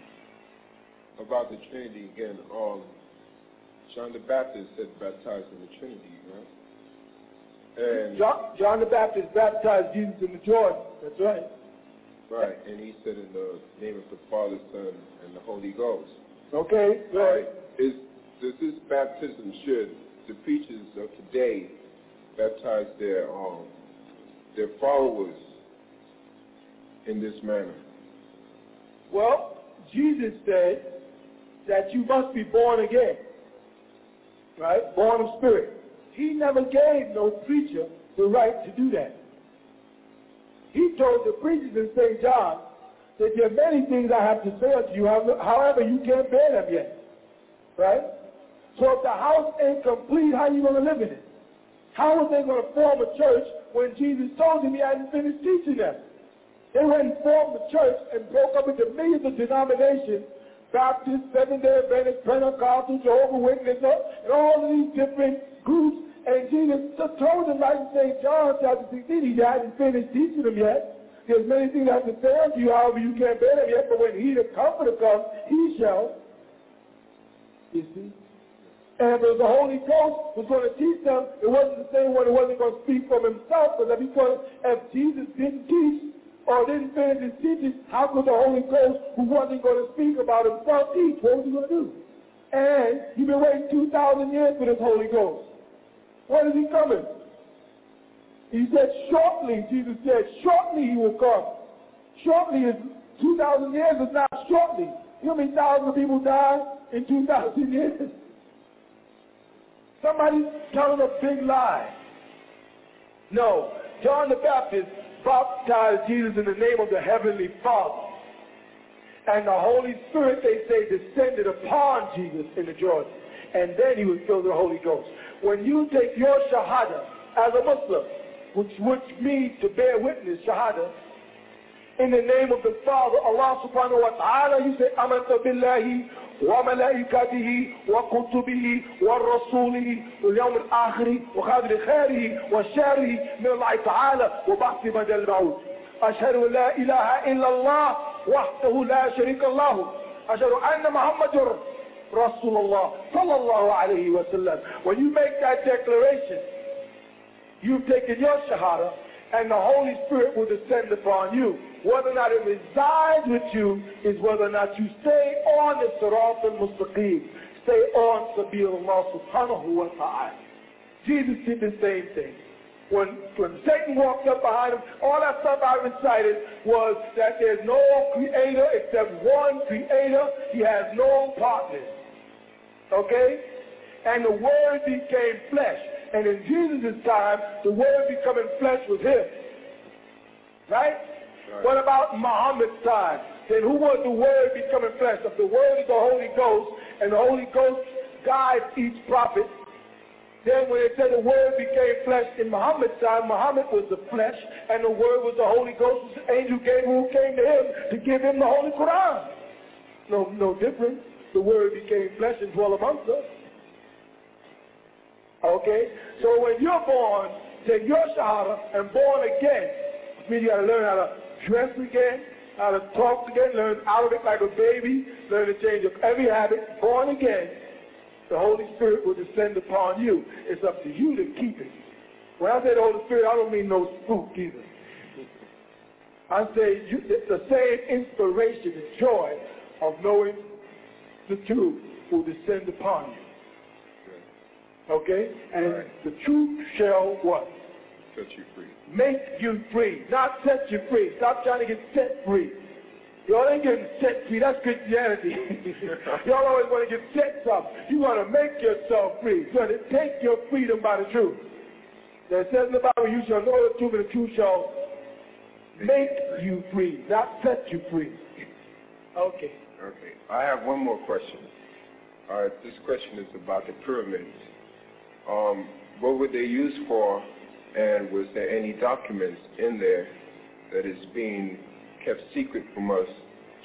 Speaker 6: About the Trinity again, um, John the Baptist said baptized in the Trinity, right? And
Speaker 3: John, John the Baptist baptized Jesus in the Jordan. That's right.
Speaker 6: Right, and he said in the name of the Father, Son, and the Holy Ghost.
Speaker 3: Okay,
Speaker 6: right. Is, does this baptism, should the preachers of today baptize their um, their followers in this manner?
Speaker 3: Well, Jesus said that you must be born again, right? Born of spirit. He never gave no preacher the right to do that. He told the preachers in Saint John that there are many things I have to say unto you, however you can't bear them yet, right? So if the house ain't complete, how are you going to live in it? How are they going to form a church when Jesus told them he hadn't finished teaching them? They went and formed the church and broke up into millions of denominations, Baptist, Seventh-day Adventist, Pentecostal, Jehovah's Witnesses, and all of these different groups. And Jesus just told them, like in Saint John chapter sixteen, he hadn't finished teaching them yet. There's many things I have to say unto you, however you can't bear them yet, but when he, the Comforter, comes, he shall. You see? And if the Holy Ghost was going to teach them, it wasn't the same one. It wasn't going to speak from himself, because if Jesus didn't teach or didn't finish his teaching, how could the Holy Ghost, who wasn't going to speak about himself, teach? What was he going to do? And you've been waiting two thousand years for this Holy Ghost. When is he coming? He said shortly. Jesus said shortly he will come. Shortly is two thousand years is not shortly. You know how many thousands of people died in two thousand years? Somebody's telling a big lie. No. John the Baptist baptized Jesus in the name of the Heavenly Father. And the Holy Spirit, they say, descended upon Jesus in the Jordan. And then he was filled with the Holy Ghost. When you take your Shahada as a Muslim, which, which means to bear witness, Shahada, in the name of the Father, Allah subhanahu wa ta'ala, you say, Amanta billahi wa malaikatihi wa kutubihi wa rasulihi wa yawm al-akhiri wa khadri khairihi wa sharihi min Allah ta'ala wa ba'thi badal ma'ud. Ashhadu la ilaha illa Allah wahdahu la sharika lahu. Ashhadu anna Muhammadur Rasulullah sallallahu alayhi wa sallam. When you make that declaration, you've taken your Shahada, and the Holy Spirit will descend upon you. Whether or not it resides with you is whether or not you stay on the Sirat al-Mustaqim, stay on Sabil Allah subhanahu wa ta'ala. Jesus did the same thing. When, when Satan walked up behind him, all that stuff I recited was that there's no creator except one creator. He has no partners. Okay? And the Word became flesh. And in Jesus' time, the Word becoming flesh was him. Right? Right? What about Muhammad's time? Then who was the Word becoming flesh? If the Word is the Holy Ghost, and the Holy Ghost guides each prophet, then when it said the Word became flesh in Muhammad's time, Muhammad was the flesh, and the Word was the Holy Ghost, was the angel Gabriel who came to him to give him the Holy Quran. No, no difference. The Word became flesh and dwelt amongst us. Okay? So when you're born, take your Shahada and born again, which means you got to learn how to dress again, how to talk again, learn out of it like a baby, learn to change up every habit, born again. The Holy Spirit will descend upon you. It's up to you to keep it. When I say the Holy Spirit, I don't mean no spook either. I say you, it's the same inspiration and joy of knowing the truth will descend upon you. Okay? And right. The truth shall what?
Speaker 6: Set you free.
Speaker 3: Make you free, not set you free. Stop trying to get set free. Y'all ain't getting set free. That's Christianity. Y'all always want to get set up. You want to make yourself free. You want to take your freedom by the truth. That says in the Bible, you shall know the truth, and the truth shall make you free, not set you free. Okay.
Speaker 6: Okay. I have one more question. All right. This question is about the pyramids. Um, what were they used for, and was there any documents in there that is being kept secret from us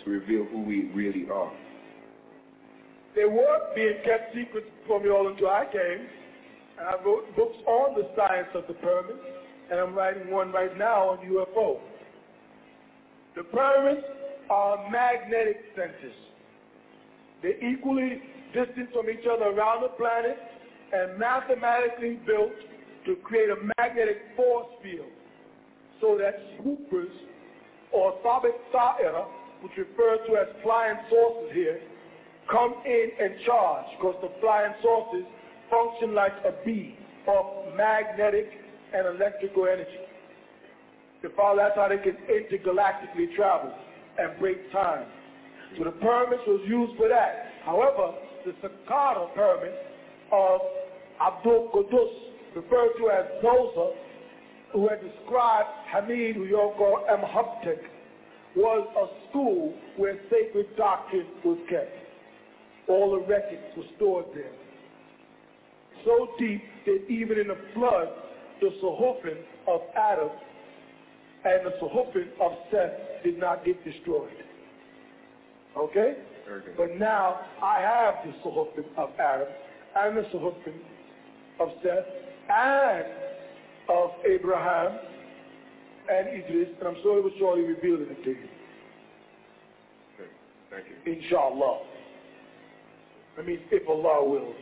Speaker 6: to reveal who we really are?
Speaker 3: They were being kept secret from you all until I came. And I wrote books on the science of the pyramids, and I'm writing one right now on U F O. The pyramids are magnetic centers. They're equally distant from each other around the planet and mathematically built to create a magnetic force field so that swoopers or Thabit Ta'ira, which refers to as flying saucers here, come in and charge, because the flying saucers function like a beam of magnetic and electrical energy. They follow, that's how they can intergalactically travel and break time. So the pyramids was used for that. However, the Saqqara pyramid of Abdul Qudus, referred to as Zoser, who had described Hamid, who you all call Imhotep, was a school where sacred doctrine was kept. All the records were stored there. So deep that even in the flood, the Suhufin of Adam and the Suhufin of Seth did not get destroyed. Okay? But now I have the Suhufin of Adam and the Suhufin of Seth and of Abraham and Idris, and I'm sure it will surely reveal it to you.
Speaker 6: Okay. Thank you.
Speaker 3: Inshallah. I mean, if Allah wills.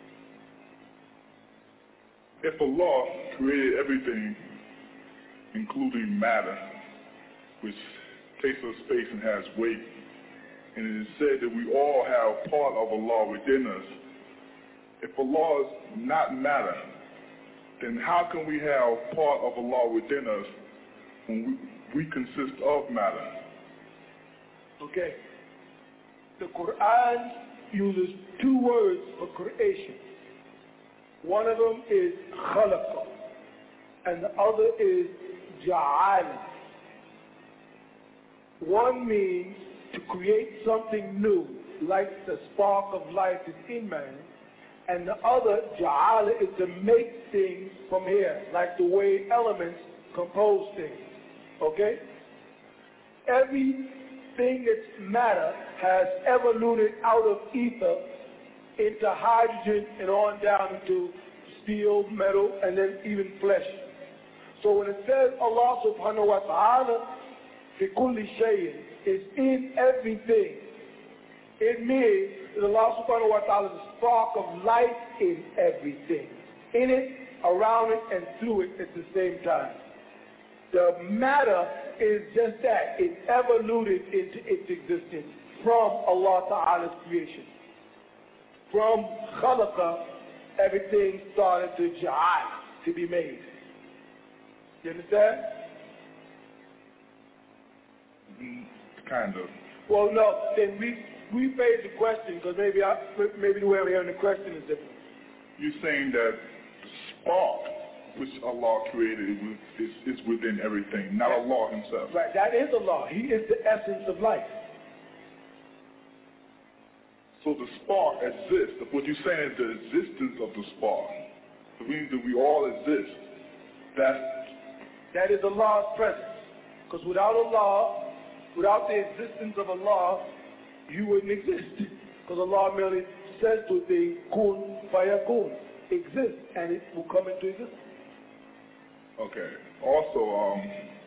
Speaker 4: If Allah created everything, including matter, which takes up space and has weight, and it is said that we all have part of Allah within us, if Allah is not matter, then how can we have part of Allah within us when we, we consist of matter?
Speaker 3: Okay. The Quran uses two words for creation. One of them is khalaqa, and the other is ja'ala. One means to create something new, like the spark of life is in man, and the other, ja'ala, is to make things from here, like the way elements compose things. Okay? Everything that's matter has evoluted out of ether into hydrogen and on down into steel, metal, and then even flesh. So when it says Allah subhanahu wa ta'ala fi kulli shay'in is in everything, it means that Allah subhanahu wa ta'ala is the spark of life in everything. In it, around it, and through it at the same time. The matter is just that. It evoluted into its existence from Allah ta'ala's creation. From khalaqa, everything started to ja'al, to be made. You understand?
Speaker 4: Mm, kind of.
Speaker 3: Well, no, then we we phrase the question, because maybe I, maybe the way we're hearing the question is different.
Speaker 4: You're saying that the spark which Allah created is, is within everything, not Allah himself.
Speaker 3: Right, that is Allah. He is the essence of life.
Speaker 4: So the spark exists. What you're saying is the existence of the spark. It means that we all exist. That's
Speaker 3: that is Allah's presence. Because without Allah, without the existence of Allah, you wouldn't exist. Because Allah merely says to a thing, kun fayakun, exist, and it will come into existence.
Speaker 4: Okay. Also, um,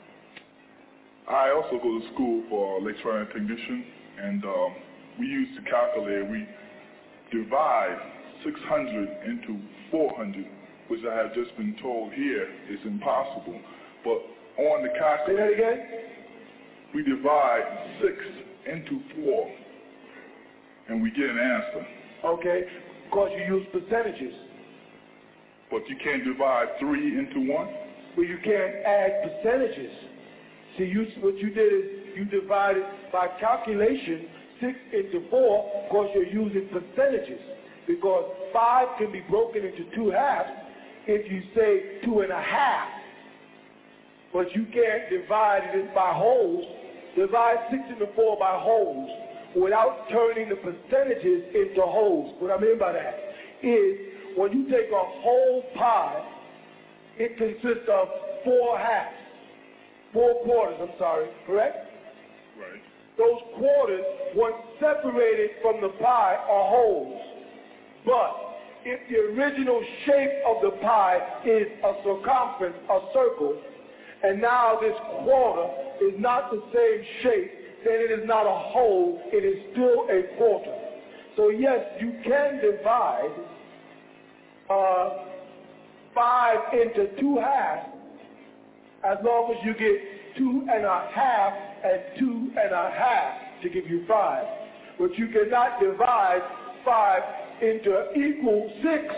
Speaker 4: I also go to school for electronic technician, and um, we use to calculate, we divide six hundred into four hundred, which I have just been told here is impossible. But on the calculator,
Speaker 3: say that again?
Speaker 4: We divide six into four, and we get an answer.
Speaker 3: Okay, because you use percentages.
Speaker 4: But you can't divide three into one?
Speaker 3: Well, you can't add percentages. See, you, what you did is you divided by calculation six into four because you're using percentages. Because five can be broken into two halves if you say two and a half. But you can't divide it by wholes. Divide six into four by wholes without turning the percentages into wholes. What I mean by that is when you take a whole pie, it consists of four halves, four quarters, I'm sorry, correct?
Speaker 4: Right.
Speaker 3: those quarters, once separated from the pie, are holes. But if the original shape of the pie is a circumference, a circle, and now this quarter is not the same shape, then it is not a whole, it is still a quarter. So yes, you can divide uh, five into two halves as long as you get two and a half and two and a half to give you five. But you cannot divide five into equal six,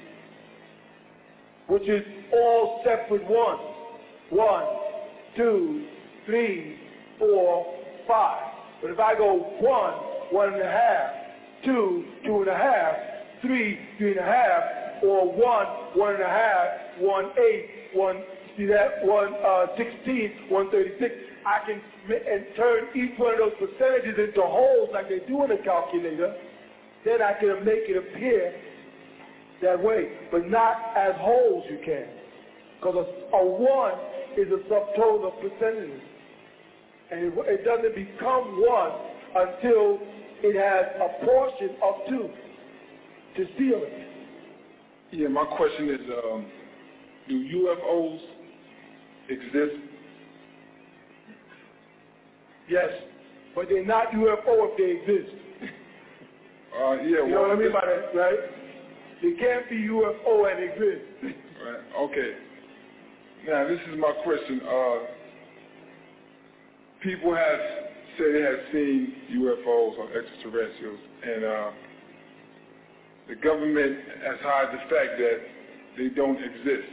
Speaker 3: which is all separate ones. One, two, three, four, five. But if I go one, one and a half, two, two and a half, three, three and a half, or one, one and a half, one eight, one, see that, one uh, sixteen, one thirty-six, I can and turn each one of those percentages into wholes like they do in a calculator. Then I can make it appear that way, but not as wholes you can. Because a, a one is a subtotal of percentages. And it, it doesn't become one until it has a portion of two to seal it.
Speaker 6: Yeah, my question is, um, do U F Os exist?
Speaker 3: Yes, but they're not U F O if they exist.
Speaker 6: Uh, yeah,
Speaker 3: you know
Speaker 6: well,
Speaker 3: what I mean by that, right? They can't be U F O and exist.
Speaker 6: Right. Okay. Now, this is my question. Uh, people have said they have seen U F Os or extraterrestrials, and uh, the government has hid the fact that they don't exist.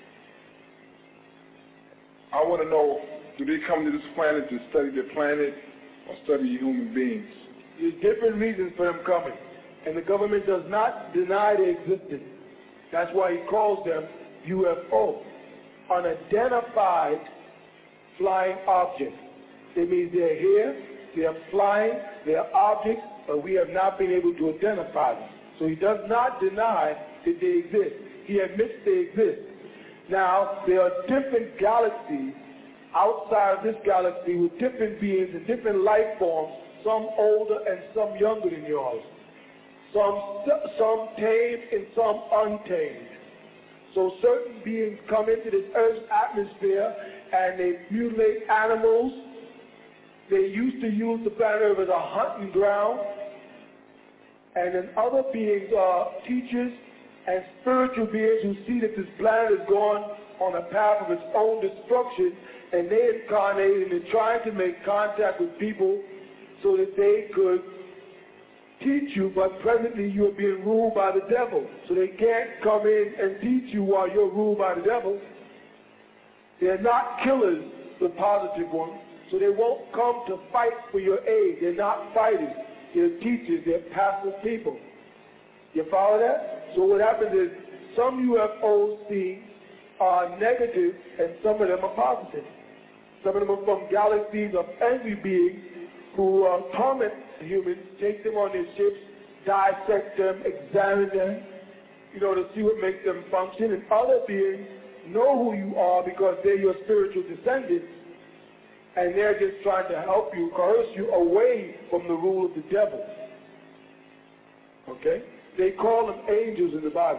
Speaker 6: I want to know, do they come to this planet to study the planet or study human beings?
Speaker 3: There's different reasons for them coming, and the government does not deny their existence. That's why he calls them U F O, unidentified flying objects. It means they're here, they're flying, they're objects, but we have not been able to identify them. So he does not deny that they exist. He admits they exist. Now, there are different galaxies outside of this galaxy with different beings and different life forms, some older and some younger than yours. Some, some tamed and some untamed. So certain beings come into this Earth's atmosphere and they mutilate animals. They used to use the planet Earth as a hunting ground. And then other beings are teachers and spiritual beings who see that this planet is going on a path of its own destruction, and they incarnate and they're trying to make contact with people so that they could teach you, but presently you are being ruled by the devil. So they can't come in and teach you while you're ruled by the devil. They're not killers, the positive ones, so they won't come to fight for your aid. They're not fighters. They're teachers. They're passive people. You follow that? So what happens is some U F Os see are negative and some of them are positive. Some of them are from galaxies of angry beings who uh, torment humans, take them on their ships, dissect them, examine them, you know, to see what makes them function. And other beings know who you are because they're your spiritual descendants, and they're just trying to help you, coerce you away from the rule of the devil. Okay? They call them angels in the Bible.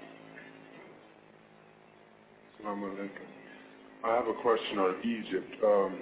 Speaker 6: Assalamu alaikum. I have a question on Egypt. Um,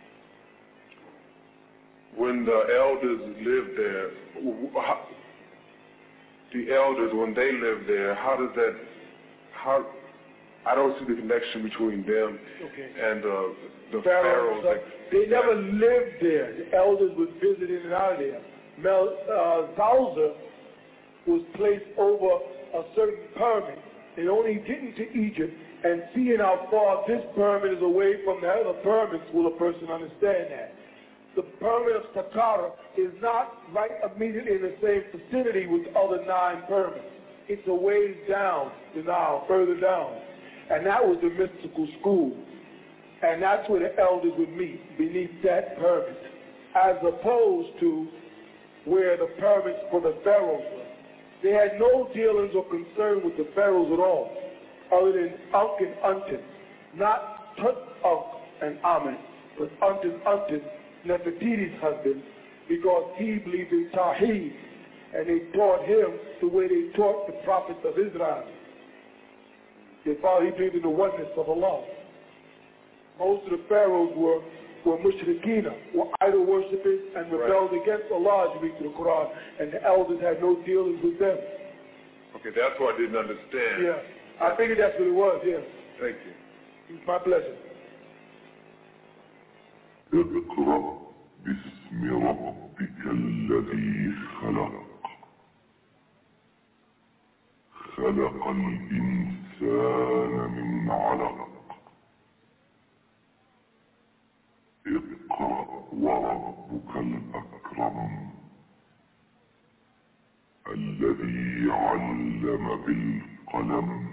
Speaker 6: when the elders lived there, how, the elders, when they lived there, how does that, how, I don't see the connection between them
Speaker 3: okay.
Speaker 6: and uh, the
Speaker 3: pharaohs.
Speaker 6: pharaohs.
Speaker 3: So they never lived there. The elders would visit in and out of there. Mel, uh, Zauser was placed over a certain pyramid and only getting to Egypt and seeing how far this pyramid is away from the other pyramids will a person understand that. The pyramid of Saqqara is not right immediately in the same vicinity with the other nine pyramids. It's a ways down the Nile, further down. And that was the mystical school. And that's where the elders would meet, beneath that pyramid, as opposed to where the pyramids for the pharaohs were. They had no dealings or concern with the pharaohs at all, other than Ankh and Unten, not Tut, Ankh, and Amen, but Unten, Unten, Nefertiti's husband, because he believed in Tawheed, and they taught him the way they taught the prophets of Israel. They found he believed in the oneness of Allah. Most of the pharaohs were were mushrikeen, were idol worshippers, and rebelled right. against Allah, as you read through the Quran, and the elders had no dealings with them.
Speaker 6: Okay, that's what I didn't understand.
Speaker 3: Yeah, I figured that's what it was, yeah.
Speaker 6: Thank you.
Speaker 3: It's my pleasure.
Speaker 5: اقرأ باسم ربك الذي خلق خلق الإنسان من علق اقرأ وربك الأكرم الذي علم بالقلم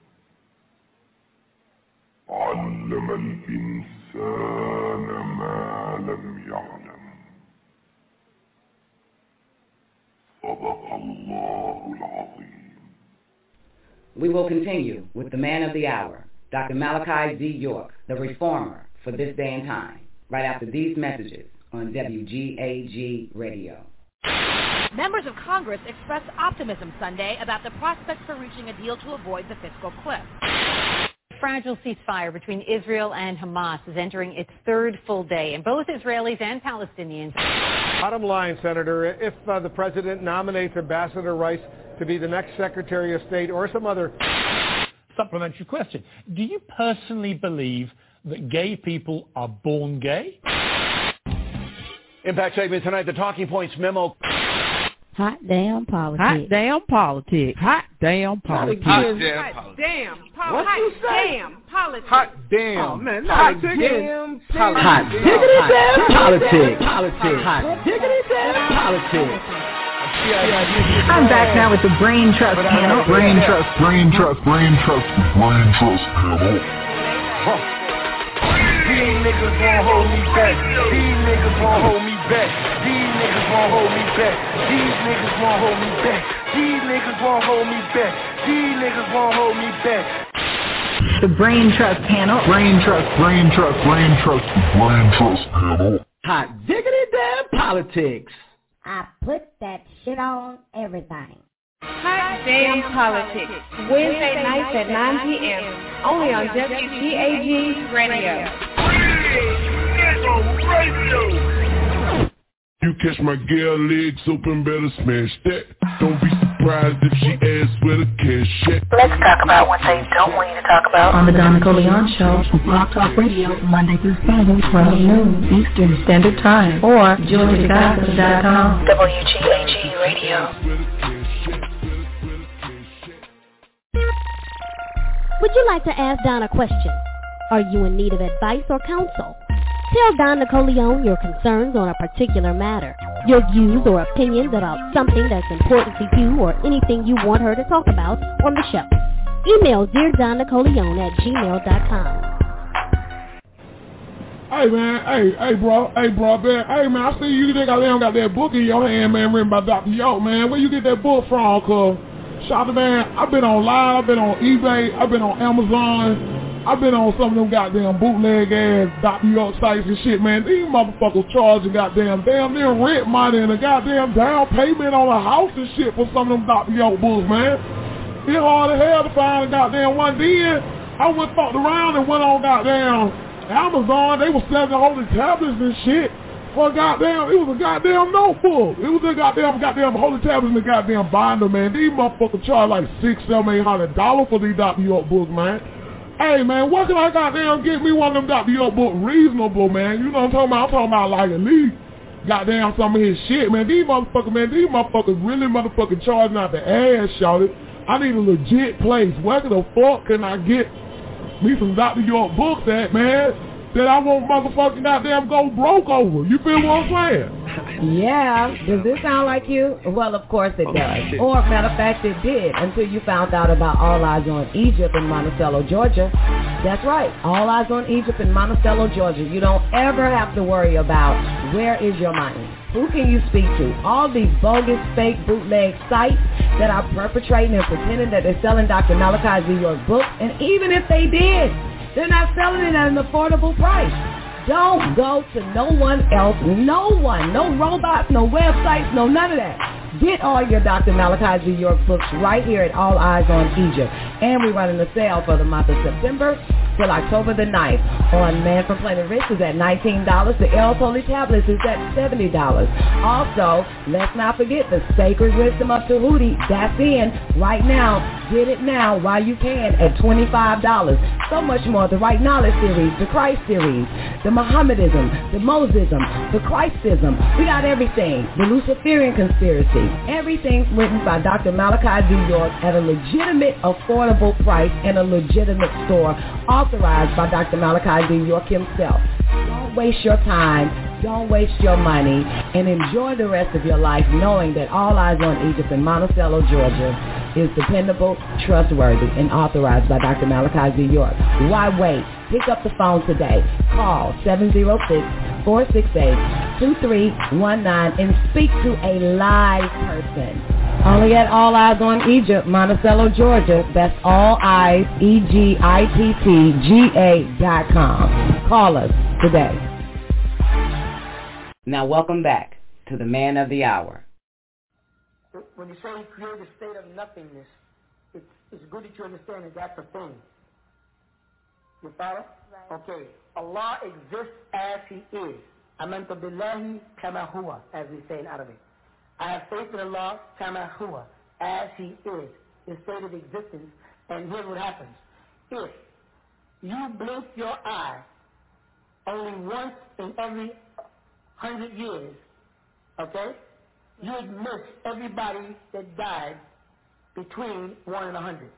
Speaker 5: علم الإنسان ما لم يعلم صدق الله العظيم.
Speaker 8: We will continue with the man of the hour, Doctor Malachi Z. York, the reformer for this day and time, right after these messages on W G A G Radio.
Speaker 9: Members of Congress expressed optimism Sunday about the prospects for reaching a deal to avoid the fiscal cliff.
Speaker 10: A fragile ceasefire between Israel and Hamas is entering its third full day, and both Israelis and Palestinians.
Speaker 11: Bottom line, Senator, if uh, the president nominates Ambassador Rice to be the next Secretary of State or some other...
Speaker 12: Supplementary question. Do you personally believe that gay people are born gay?
Speaker 13: Impact segment tonight, the Talking Points memo.
Speaker 14: Hot damn politics.
Speaker 15: Hot damn politics.
Speaker 14: Hot damn politics.
Speaker 15: Hot
Speaker 14: damn
Speaker 15: politics.
Speaker 14: What
Speaker 15: Hot
Speaker 14: you say?
Speaker 15: damn politics.
Speaker 11: Hot damn.
Speaker 15: Oh, man,
Speaker 11: Hot
Speaker 15: damn politics.
Speaker 14: Hot diggity damn politics. Politics. Hot diggity damn politics.
Speaker 16: I'm back now with the Brain Trust panel.
Speaker 5: Brain Trust, Brain Trust, Brain Trust, Brain Trust panel.
Speaker 2: These niggas won't hold me back. These niggas won't hold me back. These niggas won't hold me back. These niggas won't hold me back. These niggas won't hold me back. These niggas won't hold me back.
Speaker 16: The Brain Trust panel.
Speaker 5: Brain Trust, Brain Trust, Brain Trust, Brain Trust panel.
Speaker 14: Hot diggity damn politics.
Speaker 17: I put that shit on everything.
Speaker 15: Hot damn politics. Wednesday nights at nine p.m. only on W G A G Radio.
Speaker 5: You catch my girl legs open, better smash that. Don't be surprised if she asks where the cash at.
Speaker 16: Let's talk about what they don't want you to talk about. On the Don Nicoleon Show, Blog Talk Radio, Monday through Friday, twelve noon Eastern Standard Time, or Georgia Gospel dot com. W G A G Radio.
Speaker 17: Would you like to ask Don a question? Are you in need of advice or counsel? Tell Don Nicoleon your concerns on a particular matter, your views or opinions about something that's important to you, or anything you want her to talk about on the show. Email Dear Don Nicoleon at gmail dot com.
Speaker 5: Hey man, hey, hey bro, hey bro, man, hey man, I see you think I got that book in your hand, man, written by Doctor York, man. Where you get that book from, cuz? Shout out, man, I've been online, I've been on eBay, I've been on Amazon. I've been on some of them goddamn bootleg ass Doctor York sites and shit, man. These motherfuckers charging goddamn damn near rent money and a goddamn down payment on a house and shit for some of them Doctor York books, man. It's hard as hell to find a goddamn one. Then I went fucked around and went on goddamn Amazon. They were selling the holy tablets and shit for goddamn, it was a goddamn notebook. It was a goddamn goddamn holy tablets in the goddamn binder, man. These motherfuckers charge like six, seven, eight hundred dollars for these Doctor York books, man. Hey, man, what can I goddamn get me one of them Doctor York books reasonable, man? You know what I'm talking about? I'm talking about like at least goddamn some of his shit, man. These motherfuckers, man, these motherfuckers really motherfucking charging out the ass, shawty. I need a legit place. Where the fuck can I get me some Doctor York books at, man, that I won't motherfucking goddamn go broke over? You feel what I'm saying?
Speaker 1: Yeah. Does this sound like you? Well, of course it does. Or, matter of fact, it did until you found out about All Eyes on Egypt in Monticello, Georgia. That's right. All Eyes on Egypt in Monticello, Georgia. You don't ever have to worry about where is your money. Who can you speak to? All these bogus, fake, bootleg sites that are perpetrating and pretending that they're selling Doctor Malachi Z. York books. And even if they did, they're not selling it at an affordable price. Don't go to no one else, no one, no robots, no websites, no none of that. Get all your Doctor Malachi Z. York books right here at All Eyes on Egypt. And we're running a sale for the month of September till October the ninth. On Man from Planet Rich is at nineteen dollars. The El Holy Tablets is at seventy dollars. Also, let's not forget the Sacred Wisdom of Tahuti. That's in right now. Get it now while you can at twenty-five dollars. So much more. The Right Knowledge series, the Christ series, the Mohammedism, the Mosism, the Christism. We got everything. The Luciferian conspiracy. Everything written by Doctor Malachi Z. York at a legitimate, affordable price in a legitimate store authorized by Doctor Malachi Z. York himself. Don't waste your time. Don't waste your money. And enjoy the rest of your life knowing that All Eyes on Egypt in Monticello, Georgia is dependable, trustworthy, and authorized by Doctor Malachi Z. York. Why wait? Pick up the phone today. Call seven oh six, four six eight, two three one nine and speak to a live person. Only at All Eyes on Egypt, Monticello, Georgia. That's All Eyes, E G I T T G A dot com. Call us today.
Speaker 8: Now welcome back to the Man of the Hour.
Speaker 2: When you say he created a state of nothingness, it's, it's good that you understand that that's a thing. You follow? Right. Okay. Allah exists as he is. Amantu billahi kama huwa, as we say in Arabic. I have faith in Allah kama huwa, as he is, his state of existence. And here's what happens. If you blink your eye only once in every hundred years, okay, you'd miss everybody that died between one and a hundred.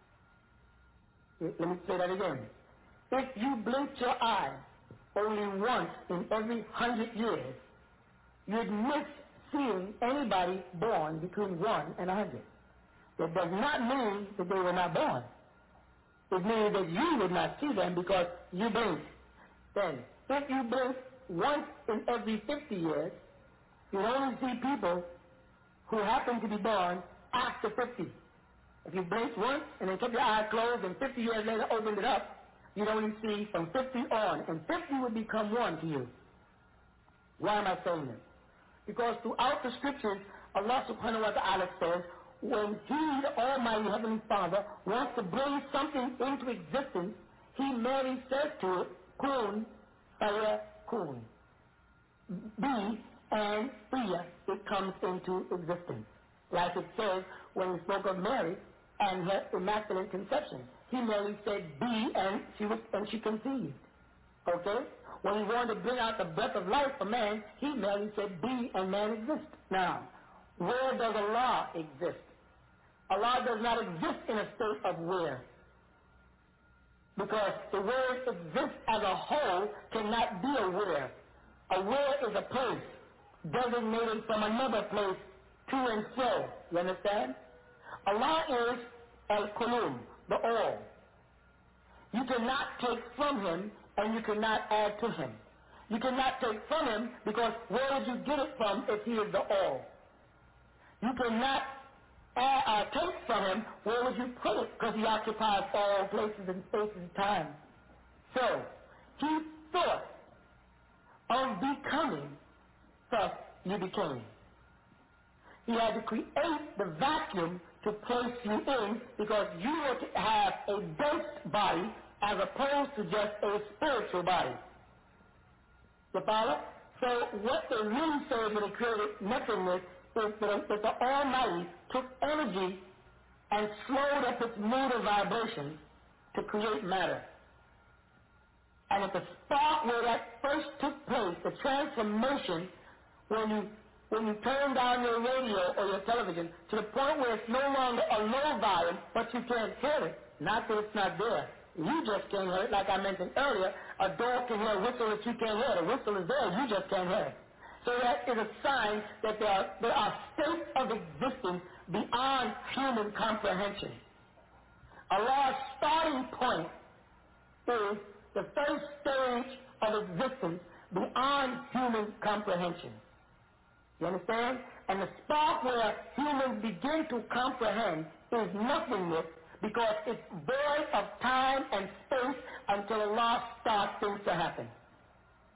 Speaker 2: Let me say that again. If you blinked your eye only once in every hundred years, you'd miss seeing anybody born between one and a hundred. That does not mean that they were not born. It means that you would not see them because you blinked. Then, if you blink once in every fifty years, you only see people who happen to be born after fifty. If you blinked once and then kept your eyes closed and fifty years later opened it up, you'd only see from fifty on, and fifty would become one to you. Why am I saying this? Because throughout the scriptures, Allah subhanahu wa ta'ala says, when He, the Almighty Heavenly Father, wants to bring something into existence, He merely says to it, kun, fayakun. Be, and fiya, it comes into existence. Like it says when He spoke of Mary and her immaculate conception. He merely said be, and she was, and she conceived. Okay? When He wanted to bring out the breath of life for man, He merely said be, and man exists. Now, where does Allah exist? Allah does not exist in a state of where. Because the word exists as a whole cannot be a where. A where is a place designated from another place to and fro. You understand? Allah is Al-Qulum, the all. You cannot take from Him and you cannot add to Him. You cannot take from Him because where would you get it from if He is the all? You cannot add, uh, take from Him, where would you put it? Because He occupies all places and space and time. So, He thought of becoming, thus you became. He had to create the vacuum to place you in because you were to have a dense body as opposed to just a spiritual body. You follow? So what they really say when they created nothingness is that, that the Almighty took energy and slowed up its mood of vibration to create matter. And at the spot where that first took place, the transformation, when you when you turn down your radio or your television to the point where it's no longer a low volume, but you can't hear it. Not that it's not there. You just can't hear it. Like I mentioned earlier, a dog can hear a whistle that you can't hear. The whistle is there, you just can't hear it. So that is a sign that there are, there are states of existence beyond human comprehension. Allah's starting point is the first stage of existence beyond human comprehension. You understand? And the spot where humans begin to comprehend is nothingness because it's void of time and space until Allah starts things to happen.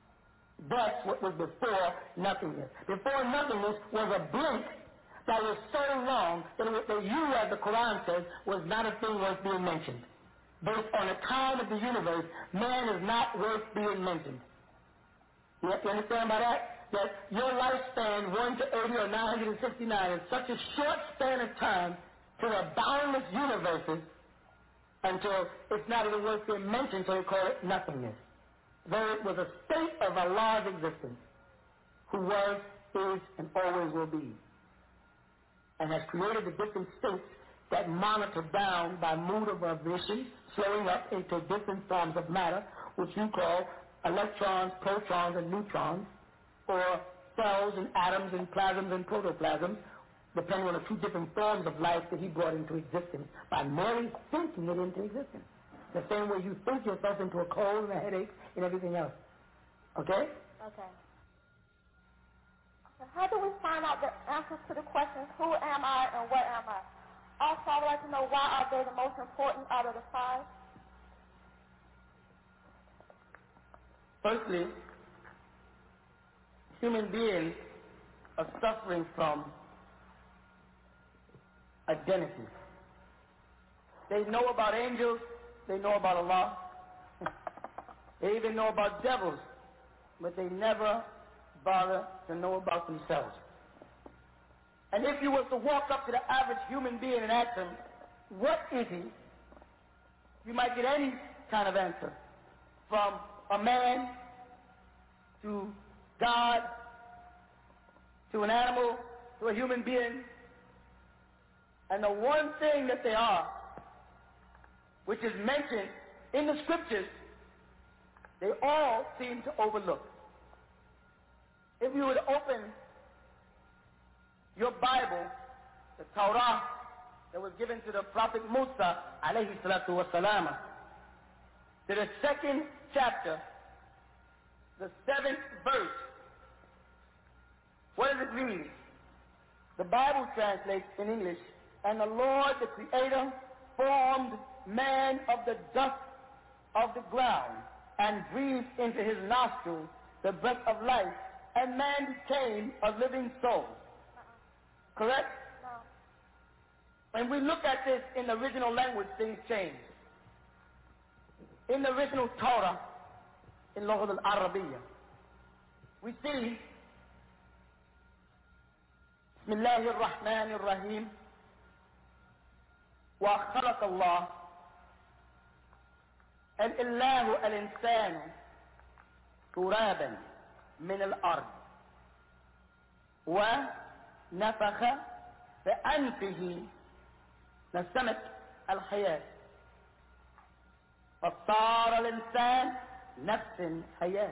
Speaker 2: That's what was before nothingness. Before nothingness was a blink that was so long that what they you, as the Quran says, was not a thing worth being mentioned. Based on the time of the universe, man is not worth being mentioned. You have to understand by that? That your lifespan, one to eighty or nine hundred sixty-nine, is such a short span of time to the boundless universes until it's not even worth being mentioned, so we call it nothingness. Though it was a state of Allah's existence, who was, is, and always will be, and has created the different states that monitor down by mood of vibration, slowing up into different forms of matter, which you call electrons, protons, and neutrons, or cells and atoms and plasms and protoplasms, depending on the two different forms of life that he brought into existence by merely thinking it into existence. The same way you think yourself into a cold and a headache and everything else. Okay?
Speaker 18: Okay. How do we find out the answers to the questions, who am I and what am I? Also, I would like to know, why are they the most important out of the five?
Speaker 2: Firstly, human beings are suffering from identity. They know about angels, they know about Allah, they even know about devils, but they never bother to know about themselves. And if you were to walk up to the average human being and ask him, what is he? You might get any kind of answer. From a man to God to an animal to a human being. And the one thing that they are, which is mentioned in the scriptures, they all seem to overlook. If you would open your Bible, the Torah that was given to the Prophet Musa, alayhi salatu wasalam, to the second chapter, the seventh verse, what does it read? The Bible translates in English, and the Lord, the Creator, formed man of the dust of the ground and breathed into his nostrils the breath of life, and man became a living soul. Correct?
Speaker 18: No.
Speaker 2: When we look at this in the original language, things change. In the original Torah, in Lughat al-Arabiyyah, we see Bismillahir Rahmanir Rahim, wa khalaqa Allah al-illahu al-insanu turaban min al-ard wa نفخ بأنفه نسمة الحياة فصار الإنسان نفس حياة.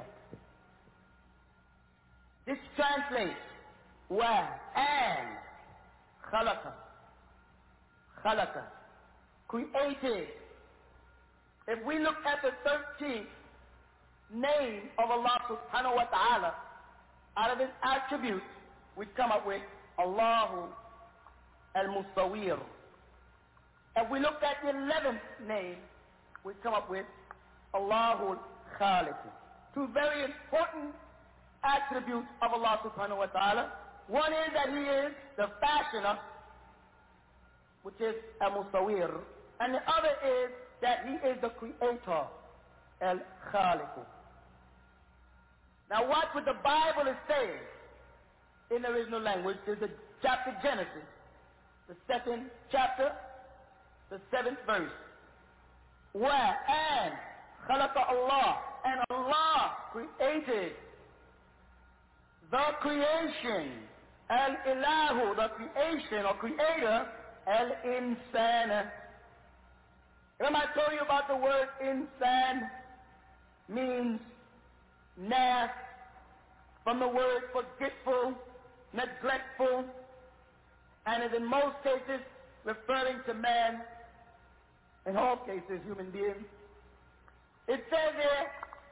Speaker 2: This translates و and خلق خلق created. If we look at the thirteenth name of Allah subhanahu wa ta'ala, out of his attributes, we come up with Allahu al-Musawwir. If we look at the eleventh name, we come up with Allahu al-Khaliq. Two very important attributes of Allah subhanahu wa ta'ala. One is that he is the fashioner, which is al-Musawwir. And the other is that he is the creator, al-Khaliq. Now watch what the Bible is saying in the original language. Is the chapter Genesis, the second chapter, the seventh verse. Where and khalaqa Allah, and Allah created the creation, al-ilahu, the creation or creator, al-insan. Remember I told you about the word insan means nas, from the word forgetful, neglectful, and is in most cases referring to man, in all cases human beings. It says here,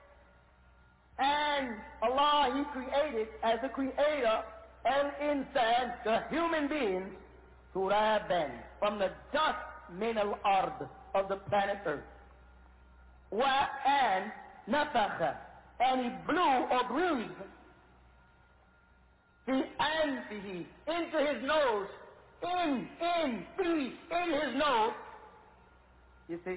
Speaker 2: and Allah, he created as the creator, al-insan, the human beings, turaban, from the dust min al-ard, of the planet Earth. Wa and nafakha, and he blew or breathed the anfihi into his nose, in, in, breathe, in his nose. You see?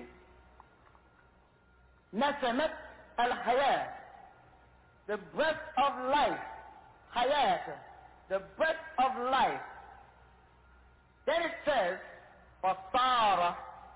Speaker 2: Nasamat al-hayat, the breath of life. Hayat, the breath of life. Then it says, fasara.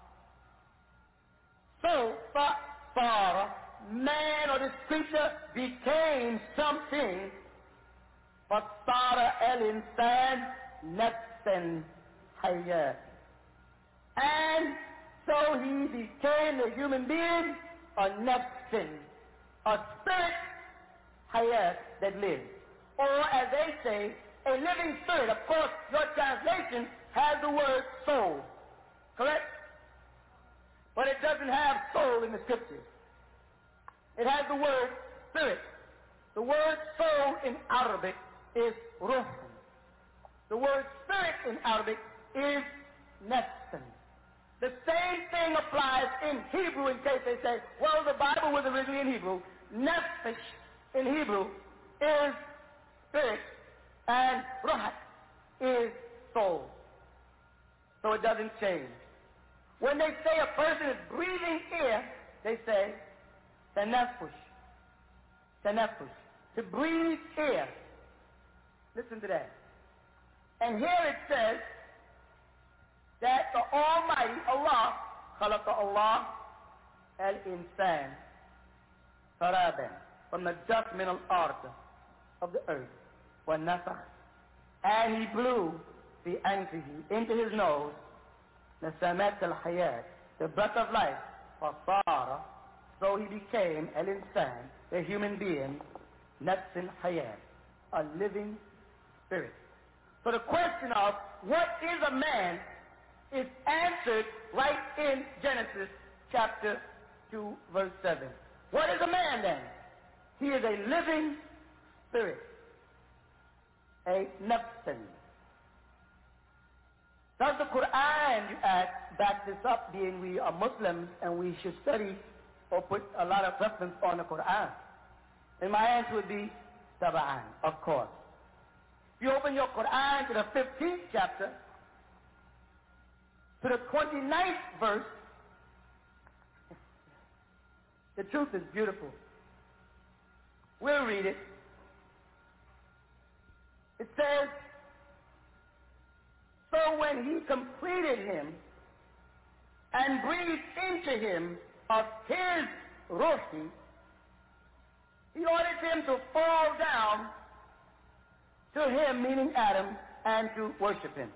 Speaker 2: So, fasara, man or this creature became something. Fasara el-insan nafsan hayat. And so he became a human being, a nafsan, a spirit hayat that lives. Or as they say, a living spirit. Of course, your translation has the word soul. Correct? But it doesn't have soul in the scriptures. It has the word spirit. The word soul in Arabic is ruh. The word spirit in Arabic is nafsan. The same thing applies in Hebrew in case they say, well, the Bible was originally in Hebrew. Nefesh in Hebrew is spirit, and ruh is soul. So it doesn't change. When they say a person is breathing air, they say, tanaffush. Tanaffush. To breathe air. Listen to that. And here it says that the Almighty Allah, khalaqa Allah al-insan, faraban, from the dust min al-ard, of the earth, وَالنَّفَخ, and he blew the anfihi into his nose, نَسَمَتَ الْحَيَاةِ, the breath of life, فَصَارَ, so he became al-insan, the human being, nafs hayat, a living spirit. So the question of what is a man is answered right in Genesis chapter two, verse seven. What is a man then? He is a living spirit, a nafsan. Does the Quran, you ask, back this up, being we are Muslims and we should study or put a lot of reference on the Quran? And my answer would be taba'an, of course. If you open your Quran to the fifteenth chapter, to the twenty-ninth verse, the truth is beautiful. We'll read it. It says, so when he completed him and breathed into him of his ruhi, he ordered him to fall down to him, meaning Adam, and to worship him.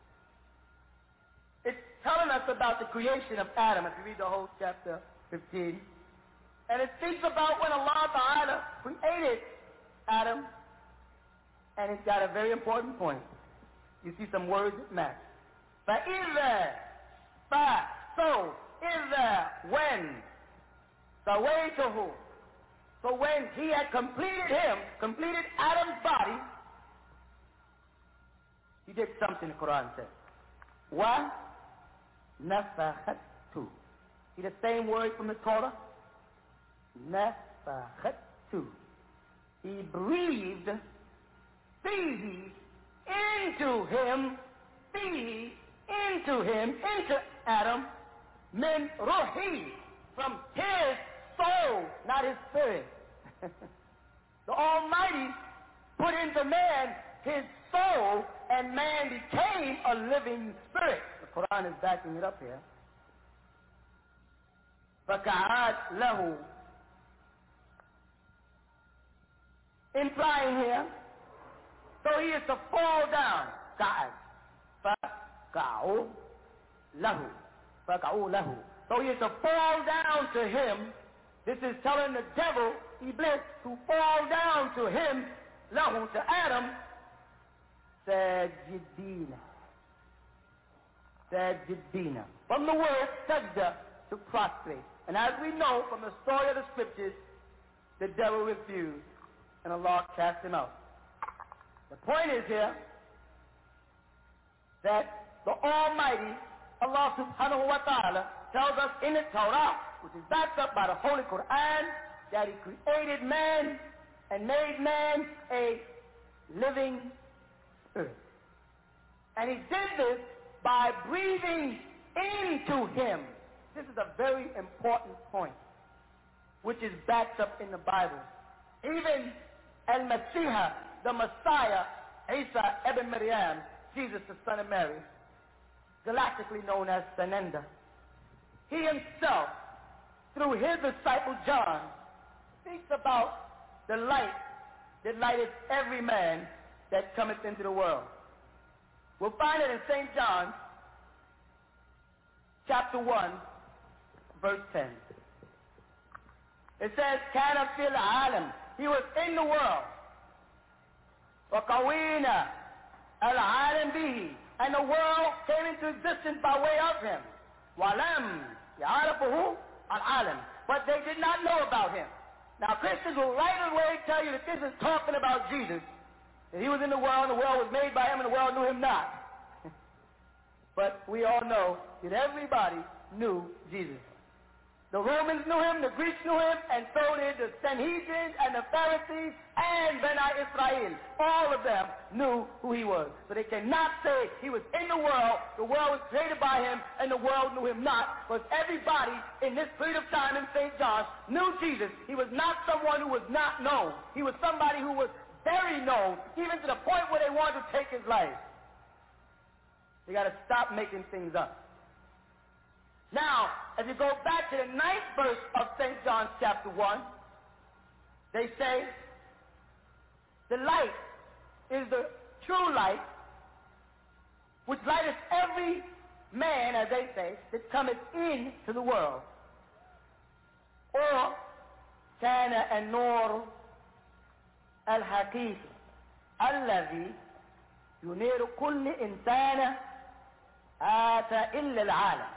Speaker 2: It's telling us about the creation of Adam, if you read the whole chapter fifteen. And it speaks about when Allah Ta'ala created Adam, and it's got a very important point. You see some words that match. فَإِذَا, fa, so, إِذَا, when, سَوَيْتُهُ, so when he had completed him, completed Adam's body, he did something, the Quran says. Wa nafakhattu. See the same word from the Torah? Nafakhattu. He breathed fihi into him, fihi into him, into Adam, min ruhi, from his soul, not his spirit. The Almighty put into man his soul, and man became a living spirit. The Quran is backing it up here. فَكَعَاتْ لَهُ, implying here, so he is to fall down. كَعَاتْ فَكَعُوا لَهُ فَكَعُوا لَهُ, so he is to fall down to him. This is telling the devil, Iblis, to fall down to him, lahu, to Adam, sajidina. Sajidina. From the word sajda, to prostrate. And as we know from the story of the scriptures, the devil refused, and Allah cast him out. The point is here that the Almighty, Allah subhanahu wa ta'ala, tells us in the Torah, which is backed up by the Holy Quran, that he created man and made man a living spirit. And he did this by breathing into him. This is a very important point, which is backed up in the Bible. Even Al-Masih, the Messiah, Isa ibn Maryam, Jesus the son of Mary, galactically known as Sananda, he himself, through his disciple John, speaks about the light that lighteth every man that cometh into the world. We'll find it in Saint John, chapter one, verse ten. It says, Kana fil alam. He was in the world. وَقَوِينَ الْعَالَمْ بِهِ. And the world came into existence by way of him. وَلَمْ يَعْرَفُهُ الْعَالَمْ. But they did not know about him. Now Christians will right away tell you that this is talking about Jesus. That he was in the world, and the world was made by him, and the world knew him not. But we all know that everybody knew Jesus. The Romans knew him, the Greeks knew him, and so did the Sanhedrin and the Pharisees and Beni Israel. All of them knew who he was. So they cannot say he was in the world, the world was created by him, and the world knew him not. Because everybody in this period of time in Saint John knew Jesus. He was not someone who was not known. He was somebody who was very known, even to the point where they wanted to take his life. You got to stop making things up. Now, if you go back to the ninth verse of Saint John chapter one, they say, the light is the true light, which lighteth every man, as they say, that cometh into the world. Or, kana an-nur al-haqiqi, alladhi yuniru kulli insana ata illa al-alam.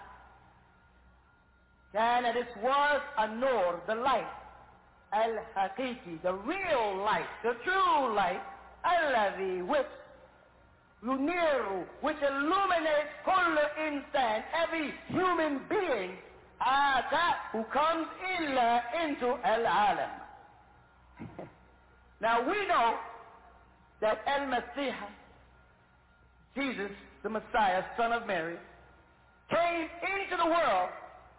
Speaker 2: And this was a nur, the light, al-haqiqi, the real light, the true light, alladhi, which yuniru, which illuminates kullu insan, every human being, ata, who comes illa into al-alam. Now we know that al-Masih, Jesus, the Messiah, son of Mary, came into the world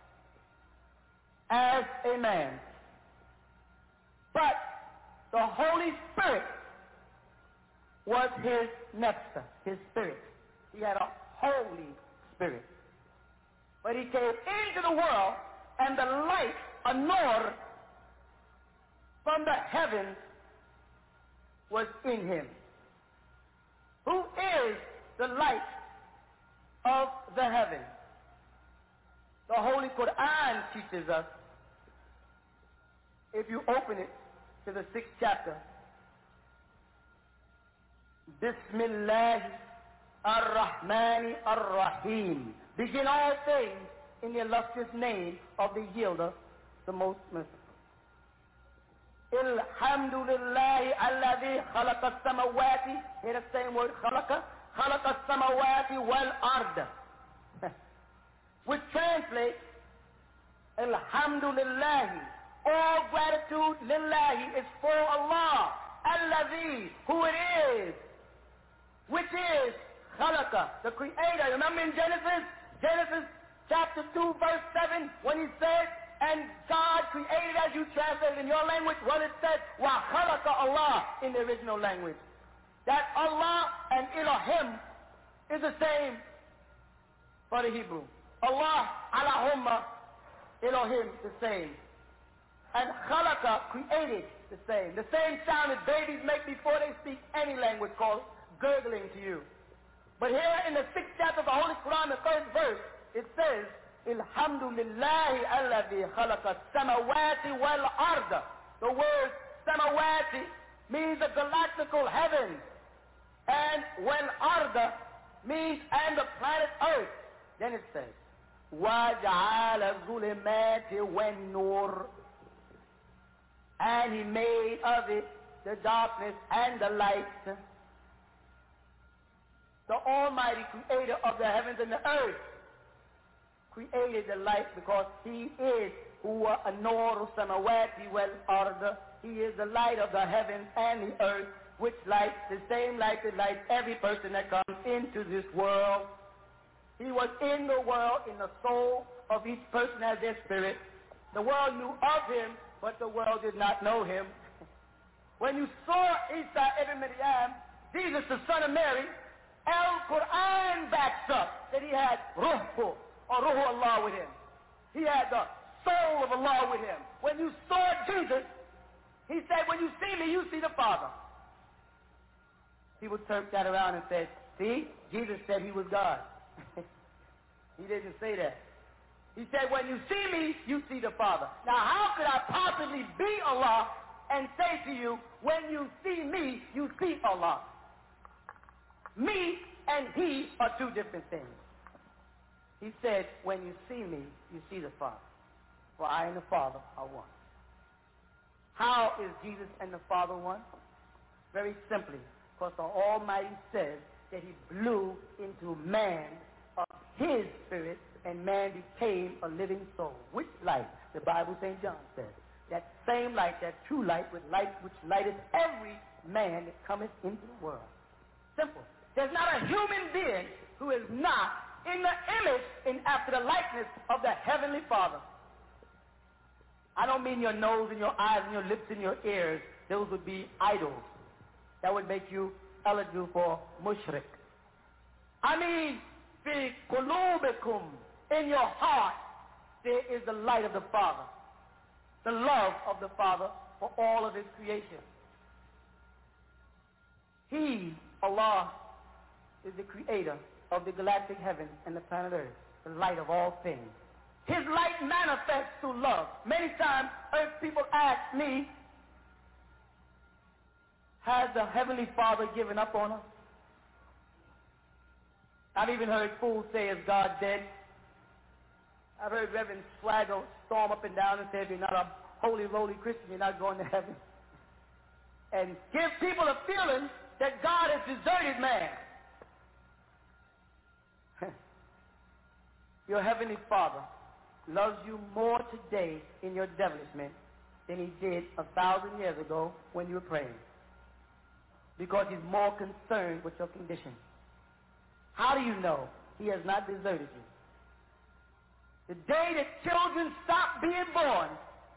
Speaker 2: as a man. But the Holy Spirit was his nefsa, his spirit. He had a Holy Spirit. But he came into the world, and the light, a nur, from the heavens was in him. Who is the light of the heavens? The Holy Quran teaches us, if you open it to the sixth chapter, Bismillah ar-Rahman ar-Rahim. Begin all things in the illustrious name of the Yielder, the most merciful. Alhamdulillah alladhi khalaqa as-samawati. Hear the same word, khalaqa? Khalaqa as-samawati wal-ard. Which translates, Alhamdulillah, all gratitude, lillahi, is for Allah, alladhi, who it is, which is khalaqa, the creator. Remember in Genesis, Genesis chapter two, verse seven, when he said, and God created, as you translated in your language, what it said, wa khalaqa Allah, in the original language. That Allah and Elohim is the same for the Hebrew. Allah, Allahumma, Elohim, the same. And khalaqa, created, the same. The same sound that babies make before they speak any language, called gurgling to you. But here in the sixth chapter of the Holy Quran, the first verse, it says, Alhamdulillahi alladhi khalaqa samawati wal arda. The word samawati means the galactical heavens, and wal arda means and the planet Earth. Then it says, وَجَعَلَ الظُّلُمَاتِ وَالنُّورِ. And he made of it the darkness and the light. The Almighty Creator of the heavens and the earth created the light because he is huwa an-nuru samawati wal ard. He is the light of the heavens and the earth, which lights, the same light that lights every person that comes into this world. He was in the world, in the soul of each person as their spirit. The world knew of him, but the world did not know him. When you saw Isa ibn Maryam, Jesus the son of Mary, Al-Quran backs up that he had Ruhu, or Ruhu Allah with him. He had the soul of Allah with him. When you saw Jesus, he said, when you see me, you see the Father. People turned that around and said, see, Jesus said he was God. He didn't say that. He said, when you see me, you see the Father. Now, how could I possibly be Allah and say to you, when you see me, you see Allah? Me and he are two different things. He said, when you see me, you see the Father. For I and the Father are one. How is Jesus and the Father one? Very simply, because the Almighty says that he blew into man of his spirit, and man became a living soul. Which light? The Bible, Saint John says. That same light, that true light, with light which lighteth every man that cometh into the world. Simple. There's not a human being who is not in the image and after the likeness of the Heavenly Father. I don't mean your nose and your eyes and your lips and your ears. Those would be idols. That would make you eligible for mushrik. I mean, fi qulubikum, in your heart, there is the light of the Father, the love of the Father for all of his creation. He, Allah, is the creator of the galactic heavens and the planet Earth, the light of all things. His light manifests through love. Many times, earth people ask me, has the Heavenly Father given up on us? I've even heard fools say, is God dead? I've heard Reverend Swagger storm up and down and say, if you're not a holy, lowly Christian, you're not going to heaven. And give people a feeling that God has deserted man. Your Heavenly Father loves you more today in your devilishment than he did a thousand years ago when you were praying. Because he's more concerned with your condition. How do you know he has not deserted you? The day that children stop being born,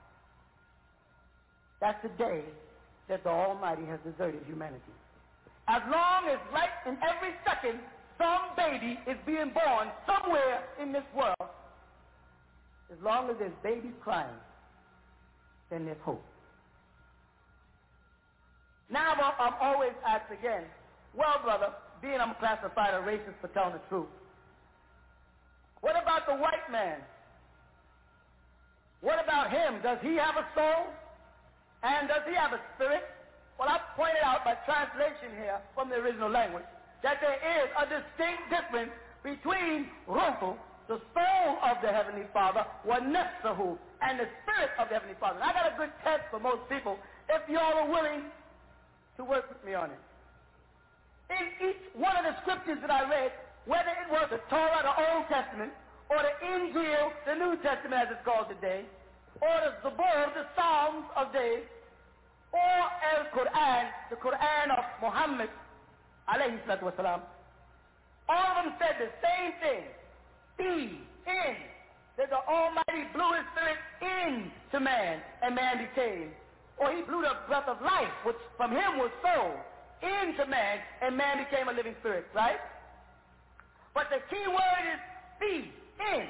Speaker 2: that's the day that the Almighty has deserted humanity. As long as right in every second some baby is being born somewhere in this world, as long as there's babies crying, then there's hope. Now I'm always asked again, well, brother, being I'm classified a racist for telling the truth, what about the white man? What about him? Does he have a soul? And does he have a spirit? Well, I pointed out by translation here from the original language that there is a distinct difference between Ruhu, the soul of the Heavenly Father, wa nafsuhu, and the spirit of the Heavenly Father. And I got a good test for most people, if you all are willing to work with me on it. In each one of the scriptures that I read, whether it was the Torah, the Old Testament, or the Injil, the New Testament as it's called today, or the Zabur, the Psalms of days, or Al-Quran, the Quran of Muhammad, alayhi salatu wasalam, all of them said the same thing. Be, in, that the Almighty blew his spirit into man, and man became. Or he blew the breath of life, which from him was soul, into man, and man became a living spirit, right? But the key word is be, in.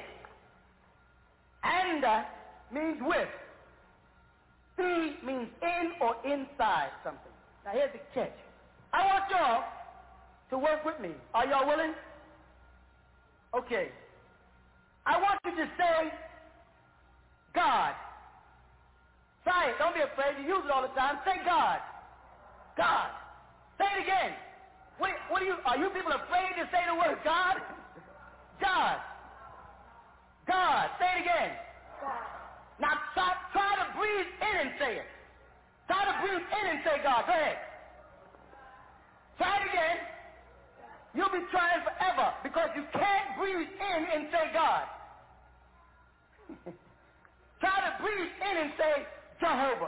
Speaker 2: And means with. Be means in or inside something. Now here's the catch. I want y'all to work with me. Are y'all willing? Okay. I want you to say God. Try it. Don't be afraid. You use it all the time. Say God. God. Say it again. What, what are you, are you people afraid to say the word God? God. God. Say it again. God. Now try, try to breathe in and say it. Try to breathe in and say God. Go ahead. Try it again. You'll be trying forever because you can't breathe in and say God. Try to breathe in and say, Jehovah.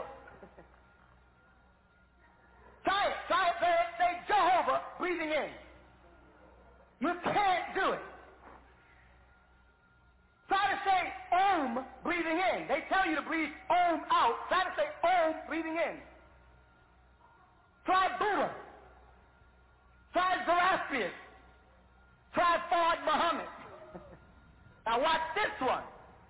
Speaker 2: Try it. Try it. Say, say Jehovah, breathing in. You can't do it. Try to say Om, breathing in. They tell you to breathe Om out. Try to say Om, breathing in. Try Buddha. Try Zoroastrian. Try Fard Muhammad. Now watch this one.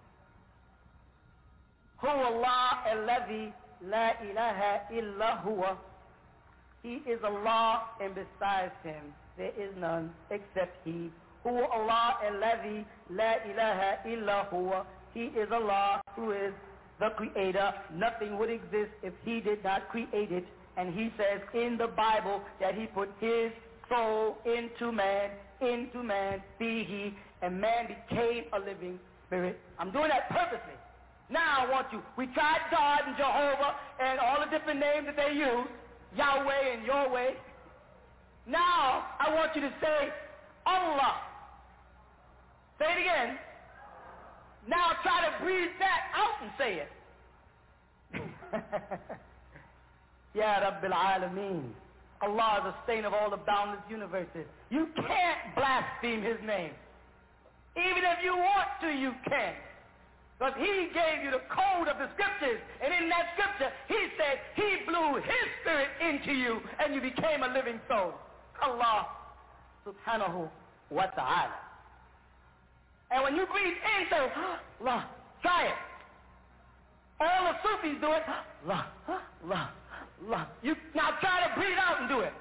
Speaker 2: Huwa Allah alladhi la ilaha illa huwa. He is Allah, and besides him there is none except he. Huwa Allah alladhi la ilaha illa huwa. He is Allah who is the creator. Nothing would exist if he did not create it. And he says in the Bible that he put his soul into man, into man, fihi, and man became a living spirit. I'm doing that purposely. Now I want you, we tried God and Jehovah and all the different names that they use, Yahweh and your way. Now I want you to say Allah. Say it again. Now try to breathe that out and say it. Ya Rabbil Alameen. Allah is the stain of all the boundless universes. You can't blaspheme his name. Even if you want to, you can't. Because he gave you the code of the scriptures. And in that scripture, he said he blew his spirit into you and you became a living soul. Allah subhanahu wa ta'ala. And when you breathe in, say, Allah, try it. All the Sufis do it. Allah, Allah, Allah. You, now try to breathe out and do it.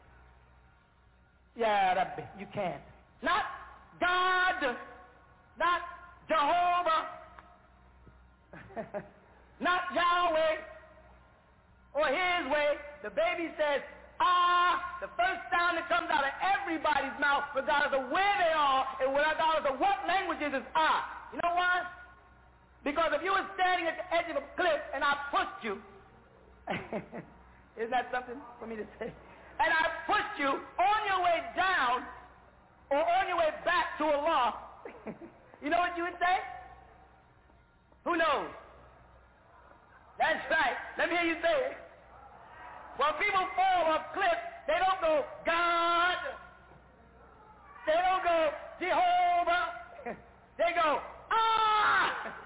Speaker 2: Ya Rabbi, you can't. Not God, not Jehovah, not Yahweh, or his way. The baby says, ah, the first sound that comes out of everybody's mouth, regardless of where they are and regardless of what languages, is ah. You know why? Because if you were standing at the edge of a cliff and I pushed you, isn't that something for me to say? And I pushed you on your way down or on your way back to Allah, you know what you would say? Who knows? That's right. Let me hear you say it. When people fall off cliffs, they don't go, God. They don't go, Jehovah. They go, ah.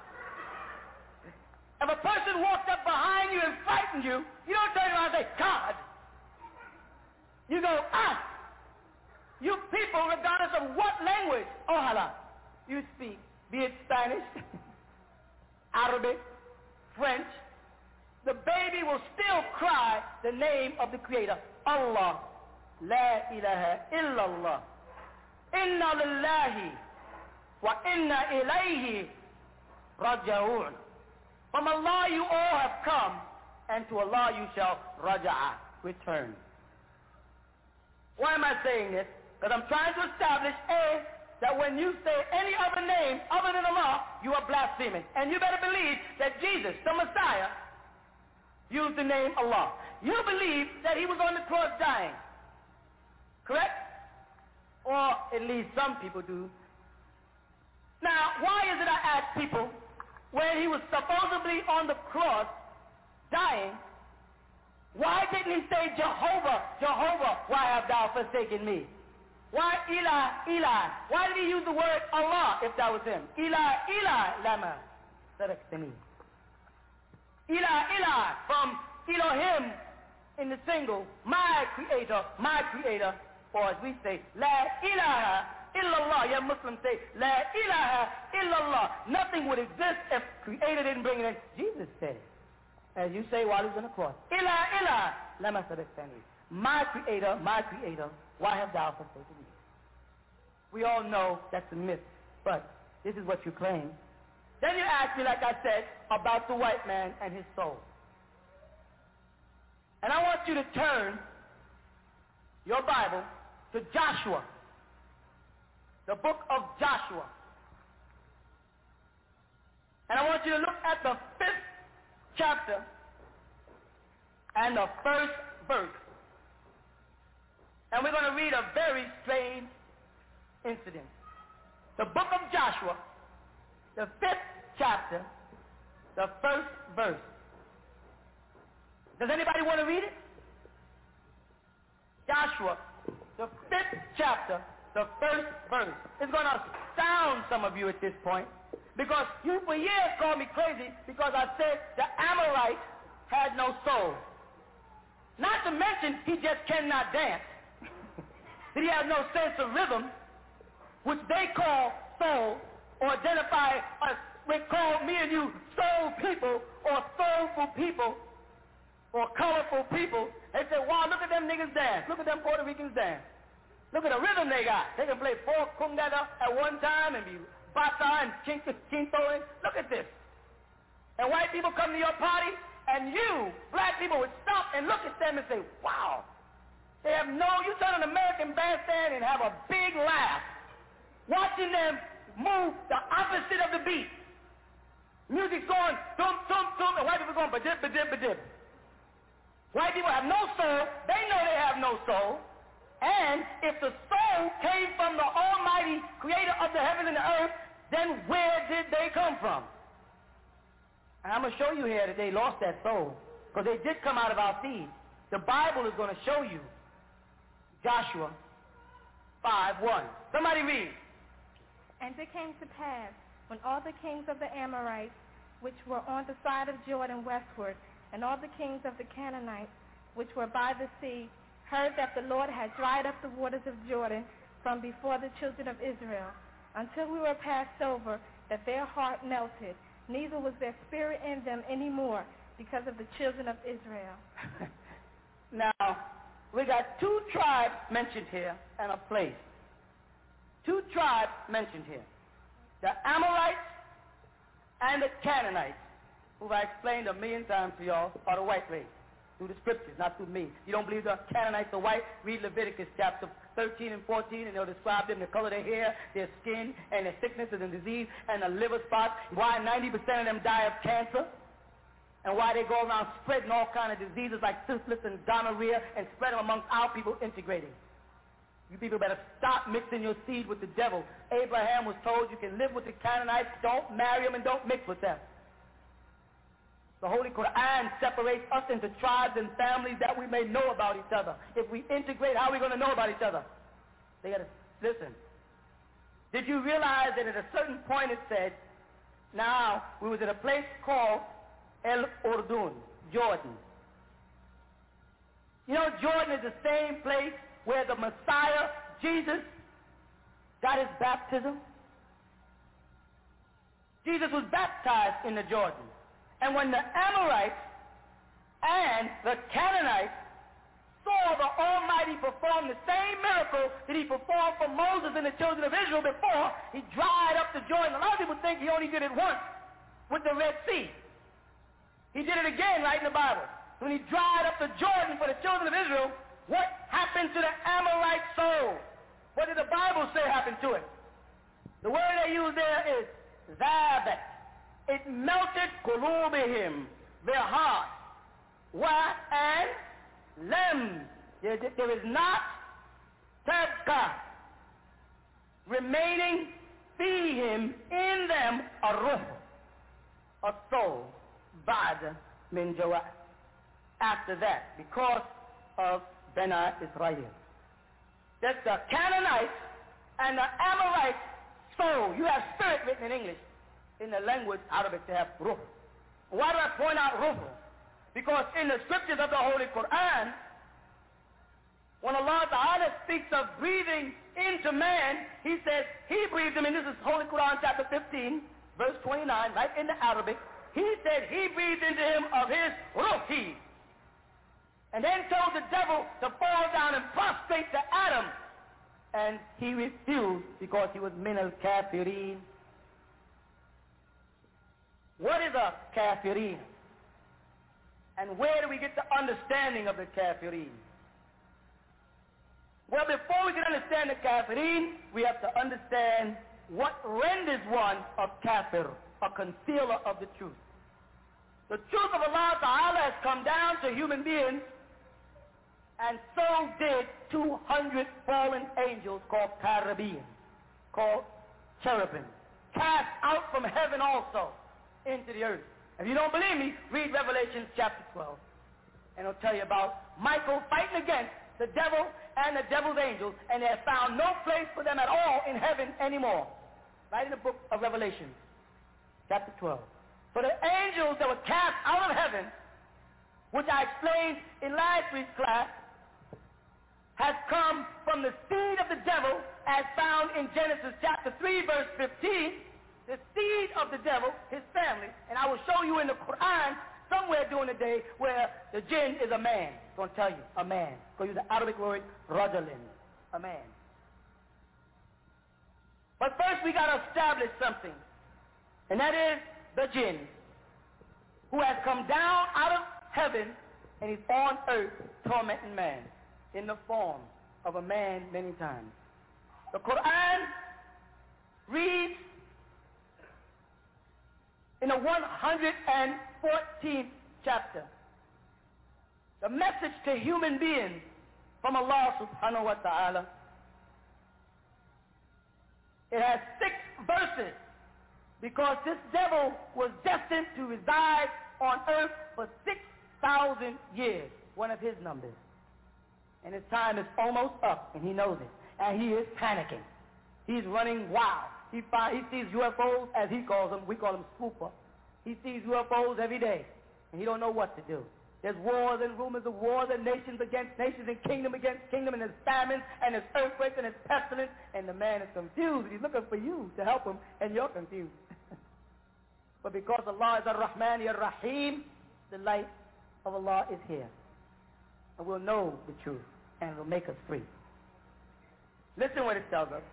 Speaker 2: If a person walked up behind you and frightened you, you don't turn around and say, God. You go, ah. You people, regardless of what language, ojalá, you speak, be it Spanish, Arabic, French, the baby will still cry the name of the Creator, Allah. La ilaha illallah. Inna lillahi wa inna ilayhi raja'un. From Allah you all have come, and to Allah you shall raja'a, return. Why am I saying this? Because I'm trying to establish, A, that when you say any other name other than Allah, you are blaspheming. And you better believe that Jesus, the Messiah, used the name Allah. You believe that he was on the cross dying. Correct? Or at least some people do. Now, why is it I ask people, when he was supposedly on the cross dying, why didn't he say, Jehovah, Jehovah, why have thou forsaken me? Why Eli, Eli? Why did he use the word Allah if that was him? Eli, Eli, lama sarakhtani. Eli, Eli, from Elohim in the single, my creator, my creator, or as we say, La ilaha illallah. Yeah, Muslims say, La ilaha illallah. Nothing would exist if creator didn't bring it in. Jesus said it. As you say while he's on the cross. Ila, ila, lama sarakhtani. My creator, my creator, why have thou forsaken me? We all know that's a myth, but this is what you claim. Then you ask me, like I said, about the white man and his soul. And I want you to turn your Bible to Joshua, the book of Joshua. And I want you to look at the fifth chapter and the first verse. And we're going to read a very strange incident. The book of Joshua, the fifth chapter, the first verse. Does anybody want to read it? Joshua, the fifth chapter, the first verse. It's going to astound some of you at this point, because you for years called me crazy because I said the Amorite had no soul. Not to mention he just cannot dance. That he has no sense of rhythm, which they call soul, or identify us, we call me and you soul people, or soulful people, or colorful people. They say, wow, look at them niggas dance. Look at them Puerto Ricans dance. Look at the rhythm they got. They can play four cungadas at one time and be bata and chinto. Look at this. And white people come to your party, and you, black people, would stop and look at them and say, wow. They have no, you turn an American bandstand and have a big laugh, watching them move the opposite of the beat. Music's going, thump, thump, thump, and white people going, ba-dip, ba-dip, ba-dip. White people have no soul. They know they have no soul. And if the soul came from the Almighty Creator of the heavens and the earth, then where did they come from? And I'm going to show you here that they lost that soul, because they did come out of our seed. The Bible is going to show you. Joshua five one. Somebody read.
Speaker 18: And it came to pass, when all the kings of the Amorites, which were on the side of Jordan westward, and all the kings of the Canaanites, which were by the sea, heard that the Lord had dried up the waters of Jordan from before the children of Israel, until we were passed over, that their heart melted, neither was there spirit in them any more, because of the children of Israel.
Speaker 2: Now, we got two tribes mentioned here and a place. Two tribes mentioned here. The Amorites and the Canaanites, who I explained a million times to y'all, are the white race. Through the scriptures, not through me. You don't believe the Canaanites are white? Read Leviticus chapter thirteen and fourteen, and they'll describe them, the color of their hair, their skin, and their sicknesses and disease, and the liver spots, why ninety percent of them die of cancer, and why they go around spreading all kind of diseases like syphilis and gonorrhea, and spread them amongst our people, integrating. You people better stop mixing your seed with the devil. Abraham was told you can live with the Canaanites, don't marry them, and don't mix with them. The Holy Quran separates us into tribes and families that we may know about each other. If we integrate, how are we going to know about each other? They got to listen. Did you realize that at a certain point it said, now, we was in a place called El Urdun, Jordan. You know, Jordan is the same place where the Messiah, Jesus, got his baptism. Jesus was baptized in the Jordan. And when the Amorites and the Canaanites saw the Almighty perform the same miracle that he performed for Moses and the children of Israel before, he dried up the Jordan. A lot of people think he only did it once with the Red Sea. He did it again right in the Bible. When he dried up the Jordan for the children of Israel, what happened to the Amorite soul? What did the Bible say happened to it? The word they use there is zabat. It melted qulubihim, their heart. Wa and lem. There, there is not tabka remaining fihim in them a ruh, a soul, ba'd min jawa. After that, because of Bena Israel. That's the Canaanites and the Amorites soul. You have spirit written in English. In the language Arabic they have ruh. Why do I point out ruh? Because in the scriptures of the Holy Quran, when Allah Ta'ala speaks of breathing into man, he says he breathed him in. This is Holy Quran chapter fifteen, verse twenty-nine, right in the Arabic. He said he breathed into him of his ruhi. And then told the devil to fall down and prostrate to Adam. And he refused because he was min al-kafirin. What is a kafirin? And where do we get the understanding of the kafirin? Well, before we can understand the kafirin, we have to understand what renders one a kafir, a concealer of the truth. The truth of Allah Ta'ala has come down to human beings, and so did two hundred fallen angels called cherubim, called cherubim, cast out from heaven also into the earth. If you don't believe me, read Revelation chapter twelve. And it'll tell you about Michael fighting against the devil and the devil's angels, and they have found no place for them at all in heaven anymore. Right in the book of Revelation, chapter twelve. So the angels that were cast out of heaven, which I explained in last week's class, has come from the seed of the devil as found in Genesis chapter three, verse fifteen. The seed of the devil, his family. And I will show you in the Quran somewhere during the day where the jinn is a man. It's going to tell you, a man. It's going to use the Arabic word, rajulin, a man. But first we got to establish something. And that is the jinn, who has come down out of heaven and he's on earth tormenting man in the form of a man many times. The Quran reads in the one hundred fourteenth chapter, the message to human beings from Allah subhanahu wa ta'ala. It has six verses because this devil was destined to reside on earth for six thousand years, one of his numbers. And his time is almost up, and he knows it. And he is panicking. He's running wild. He, find, he sees U F Os, as he calls them. We call them spooper. He sees U F Os every day, and he don't know what to do. There's wars and rumors of wars and nations against nations and kingdom against kingdom, and there's famines, and there's earthquakes, and there's pestilence, and the man is confused. He's looking for you to help him, and you're confused. But because Allah is Ar-Rahman, Ar-Rahim, the light of Allah is here. And we'll know the truth, and it will make us free. Listen what it tells us.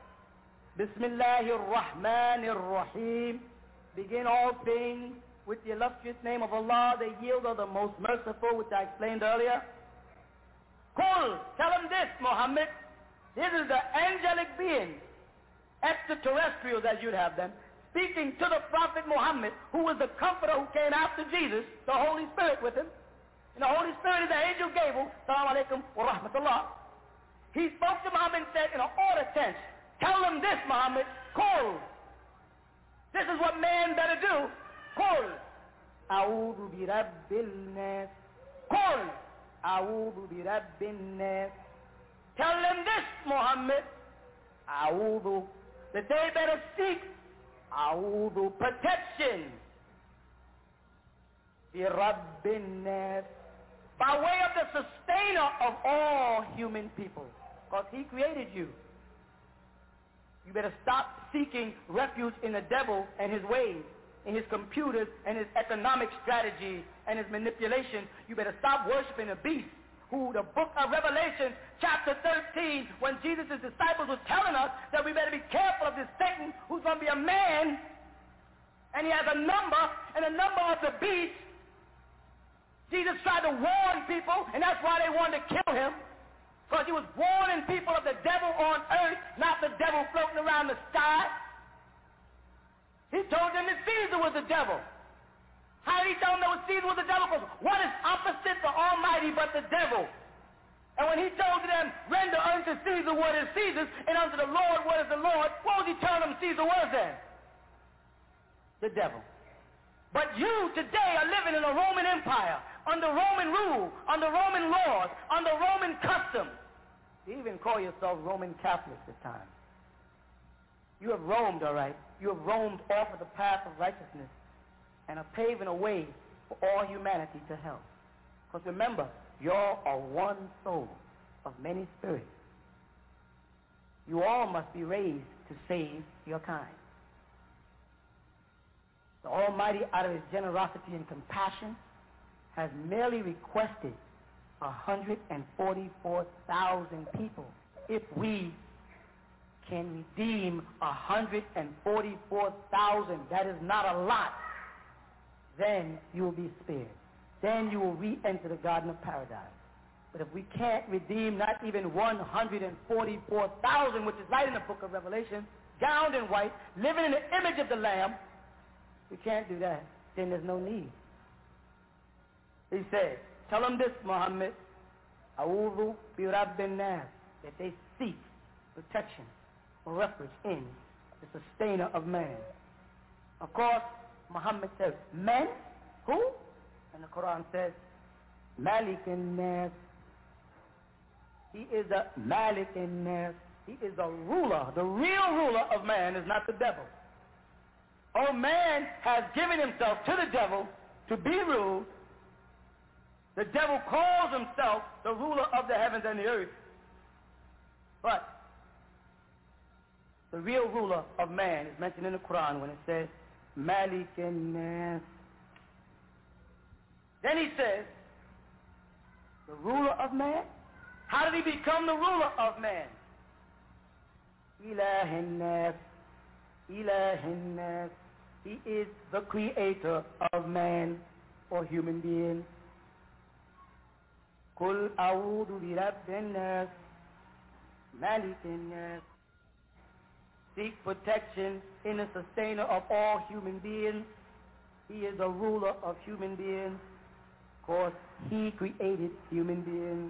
Speaker 2: Bismillahir-Rahmanir-Rahim. Begin all things with the illustrious name of Allah, the yield of the most merciful, which I explained earlier. Qul, tell them this, Muhammad. This is the angelic being, extraterrestrials as you'd have them, speaking to the Prophet Muhammad, who was the comforter who came after Jesus, the Holy Spirit with him. And the Holy Spirit is the angel Gabriel. Assalamu alaikum wa rahmatullah. He spoke to Muhammad and said in an order tense, tell them this, Muhammad. Qul. This is what man better do. Qul. A'udhu bi rabbil nas. Qul. A'udhu bi rabbin nas. Tell them this, Muhammad. A'udhu. That they better seek A'udhu, protection. Bi rabbin nas. By way of the sustainer of all human people. Because he created you. You better stop seeking refuge in the devil and his ways, in his computers and his economic strategies and his manipulation. You better stop worshiping the beast, who the book of Revelation, chapter thirteen, when Jesus' disciples were telling us that we better be careful of this Satan, who's going to be a man, and he has a number, and the number of the beast. Jesus tried to warn people, and that's why they wanted to kill him. Because he was warning people of the devil on earth, not the devil floating around the sky. He told them that Caesar was the devil. How did he tell them that Caesar was the devil? Because what is opposite the Almighty but the devil? And when he told them, render unto Caesar what is Caesar's, and unto the Lord what is the Lord, what was he telling them Caesar was then? The devil. But you today are living in a Roman Empire, under Roman rule, under Roman laws, under Roman customs. You even call yourself Roman Catholics at times. You have roamed, all right. You have roamed off of the path of righteousness and are paving a way for all humanity to hell. Because remember, you all are one soul of many spirits. You all must be raised to save your kind. The Almighty, out of his generosity and compassion, has merely requested one hundred forty-four thousand people. If we can redeem one hundred forty-four thousand, that is not a lot, then you will be spared. Then you will re-enter the Garden of Paradise. But if we can't redeem not even one hundred forty-four thousand, which is right in the book of Revelation, gowned in white, living in the image of the Lamb, we can't do that. Then there's no need. He said, tell them this, Muhammad, A'udhu bi rabbin nas, that they seek protection or refuge in the sustainer of man. Of course, Muhammad says, men, Who? And the Quran says, Malik an-Nas. He is the Malik an-Nas. He is the ruler. The real ruler of man is not the devil. Oh, man has given himself to the devil to be ruled. The devil calls himself the ruler of the heavens and the earth. But the real ruler of man is mentioned in the Quran when it says, Malik an-Nas. Then he says, the ruler of man? How did he become the ruler of man? Ilah an-Nas. Ilah an-Nas. He is the creator of man or human being. Qul a'udhu bi rabbin nas, Malik an-Nas. Seek protection in the sustainer of all human beings. He is the ruler of human beings. Of course, he created human beings.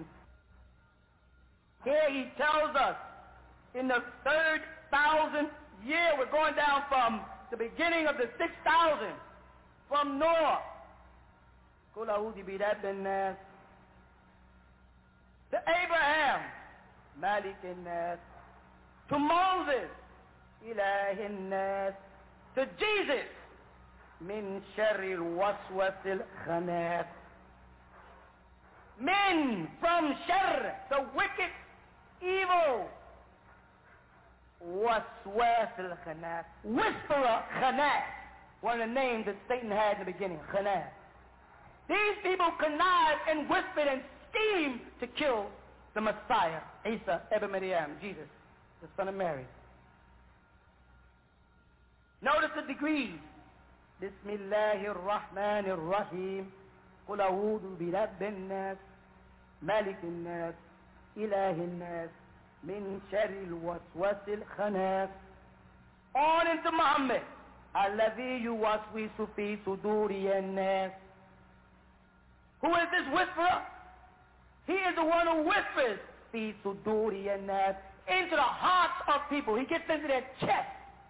Speaker 2: Here he tells us, in the third thousand year, we're going down from the beginning of the six thousand, from Noah, Qul a'udhu bi rabbin nas, to Abraham, Malik an-Nas, to Moses, Ilah an-Nas, to Jesus, Min sharri al-waswas al-khannas. Min, from shar, the wicked, evil, waswas al-khannas, whisperer, khannas, one of the names that Satan had in the beginning, khannas. These people connived and whispered and schemed to kill the Messiah, Isa ibn Maryam, Jesus, the son of Mary. Notice the degrees. Bismillahir Rahmanir Rahim. Qul a'udhu bi rabbin nas, Malik an-Nas, Ilah an-Nas, Min sharri al-waswasil khannas. On into Muhammad. Alladhi yuwaswisu fi suduri an-nas. Who is this whisperer? He is the one who whispers fi suduri an-nas, into the hearts of people. He gets into their chest.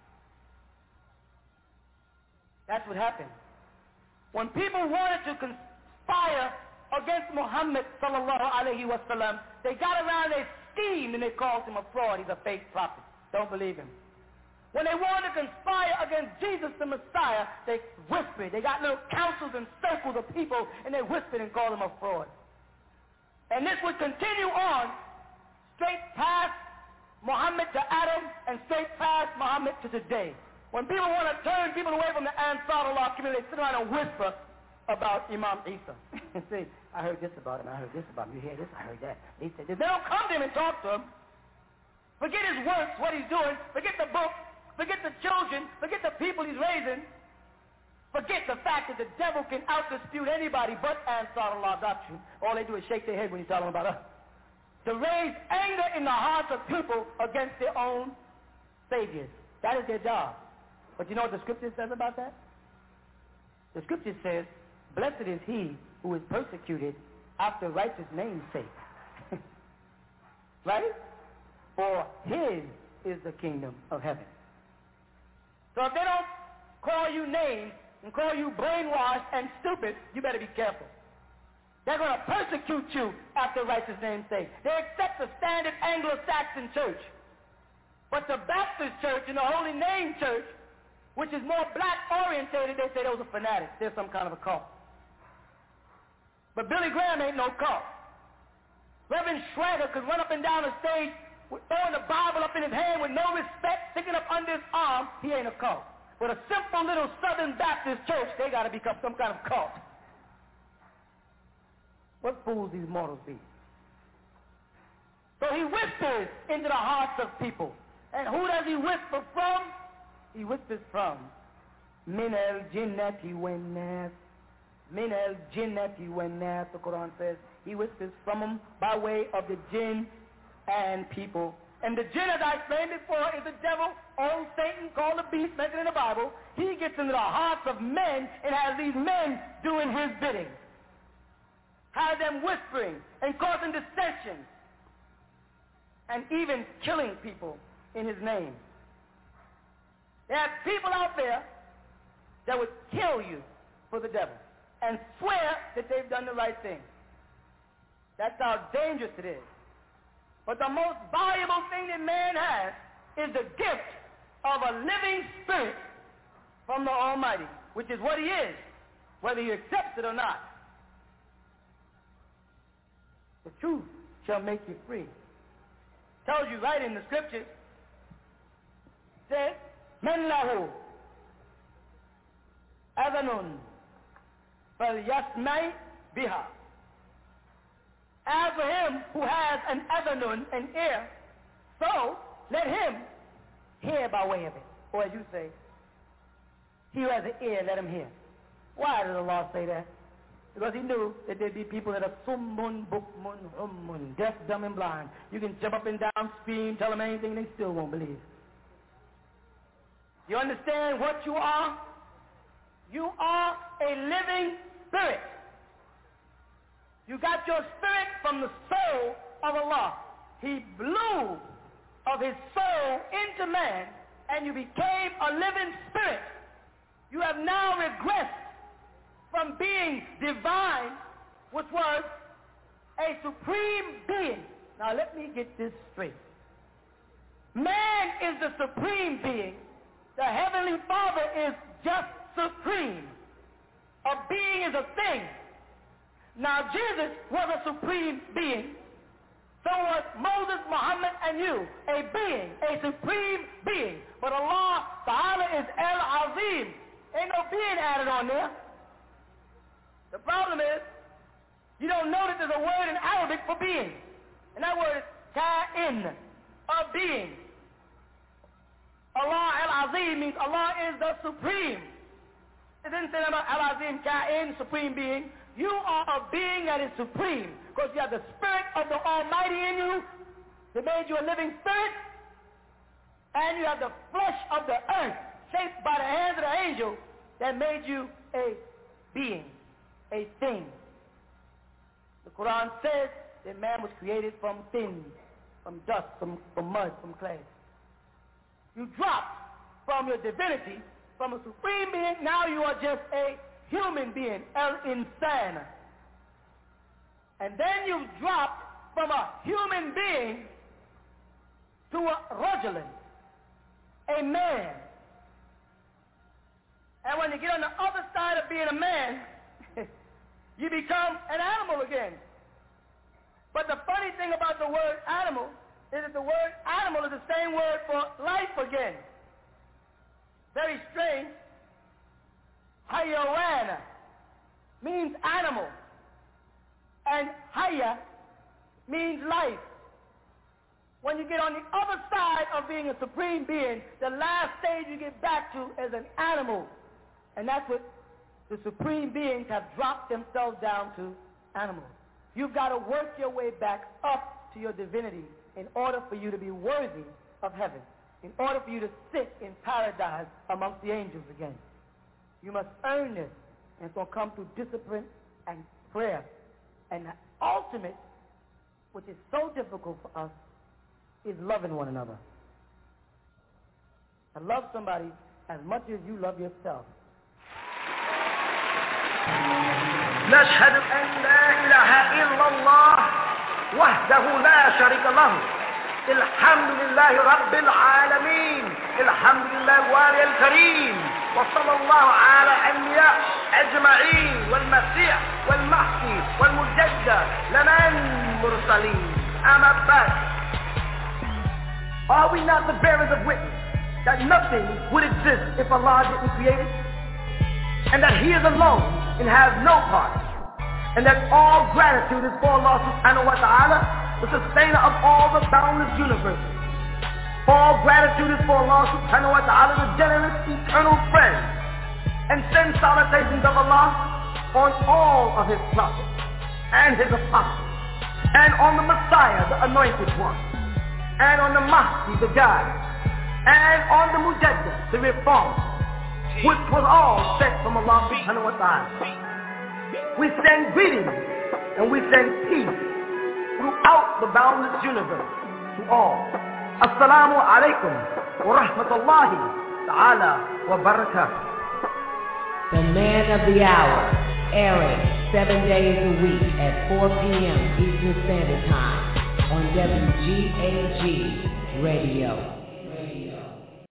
Speaker 2: That's what happened. When people wanted to conspire against Muhammad sallallahu alayhi wa sallam, they got around, they schemed, and they called him a fraud. He's a fake prophet. Don't believe him. When they wanted to conspire against Jesus the Messiah, they whispered. They got little councils and circles of people, and they whispered and called him a fraud. And this would continue on straight past Muhammad to Adam and straight past Muhammad to today. When people want to turn people away from the Ansarullah community, they sit around and whisper about Imam Isa. And say, I heard this about him, I heard this about him, you hear this, I heard that. They say, they don't come to him and talk to him. Forget his works, what he's doing, forget the book, forget the children, forget the people he's raising. Forget the fact that the devil can out-dispute anybody but Ansarullah doctrine. All they do is shake their head when you tell them about us. To raise anger in the hearts of people against their own saviors. That is their job. But you know what the scripture says about that? The scripture says, blessed is he who is persecuted after righteous name's sake. Right? For his is the kingdom of heaven. So if they don't call you names and call you brainwashed and stupid, you better be careful. They're going to persecute you after righteous name's sake. They accept the standard Anglo-Saxon church. But the Baptist church and the Holy Name church, which is more black-orientated, they say those are fanatics. They're some kind of a cult. But Billy Graham ain't no cult. Reverend Schrager could run up and down the stage throwing the Bible up in his hand with no respect, sticking up under his arm. He ain't a cult. But a simple little Southern Baptist church, they got to become some kind of cult. What fools these mortals be. So he whispers into the hearts of people. And who does he whisper from? He whispers from Min al jinnati wan nas. Min al jinnati wan nas, the Quran says. He whispers from them by way of the jinn and people. And the jinn, as I explained before, is the devil, old Satan, called the beast, mentioned in the Bible. He gets into the hearts of men and has these men doing his bidding. Has them whispering and causing dissension and even killing people in his name. There are people out there that would kill you for the devil. and swear that they've done the right thing. That's how dangerous it is. But the most valuable thing that man has is the gift of a living spirit from the Almighty, which is what he is, whether he accepts it or not. The truth shall make you free. Tells you right in the scriptures. Says, Men lahu adhanun falyasmai biha. As for him who has an adhanun, an ear, so let him hear by way of it. Or as you say, he who has an ear, let him hear. Why did Allah say that? Because he knew that there'd be people that are summun, bukmun, hummun, deaf, dumb, and blind. You can jump up and down, scream, tell them anything, they still won't believe. You understand what you are? You are a living spirit. You got your spirit from the soul of Allah. He blew of his soul into man, and you became a living spirit. You have now regressed from being divine, which was a supreme being. Now let me get this straight. Man is the supreme being. The Heavenly Father is just supreme. A being is a thing. Now Jesus was a supreme being. So was Moses, Muhammad, and you, a being, a supreme being. But Allah Ta'ala is El-Azim. Ain't no being added on there. The problem is, you don't know that there's a word in Arabic for being. And that word is Ka'in, a being. Allah Al-Azim means Allah is the supreme. It didn't say about Al-Azim, Ka'in, supreme being. You are a being that is supreme because you have the spirit of the Almighty in you that made you a living spirit, and you have the flesh of the earth shaped by the hands of the angel that made you a being, a thing. The Quran says that man was created from things, from dust, from, from mud, from clay. You dropped from your divinity, from a supreme being, now you are just a human being, el-insan. And then you dropped from a human being to a rajulin, a man. And when you get on the other side of being a man, you become an animal again. But the funny thing about the word animal is that the word animal is the same word for life again. Very strange. Hayawana means animal, and haya means life. When you get on the other side of being a supreme being, the last stage you get back to is an animal. And that's what the supreme beings have dropped themselves down to, animals. You've got to work your way back up to your divinity in order for you to be worthy of heaven, in order for you to sit in paradise amongst the angels again. You must earn this, and it's going to come through discipline and prayer. And the ultimate, which is so difficult for us, is loving one another. And love somebody as much as you love yourself. نشهد أن لا إله إلا الله وحده لا شريك له الحمد لله رب العالمين الحمد لله الوالي الكريم وصلى الله على الأنبياء أجمعين والمسيح والمحسي والمجدد لمن مرسلين أما بعد. Are we not the bearers of witness that nothing would exist if Allah didn't create it? And that He is alone and has no part, and that all gratitude is for Allah subhanahu wa ta'ala, the sustainer of all the boundless universes. All gratitude is for Allah subhanahu wa ta'ala, the generous eternal friend, and send salutations of Allah on all of His prophets and His apostles, and on the Messiah, the anointed one, and on the Mahdi, the guide, and on the Mujaddid, the reformer, which was all sent from Allah subhanahu wa ta'ala. We send greetings and we send peace throughout the boundless universe to all. Assalamu alaikum wa rahmatullahi ta'ala wa barakatuh.
Speaker 8: The man of the hour,
Speaker 1: airing seven days a week at four p.m. Eastern Standard Time on W G A G Radio.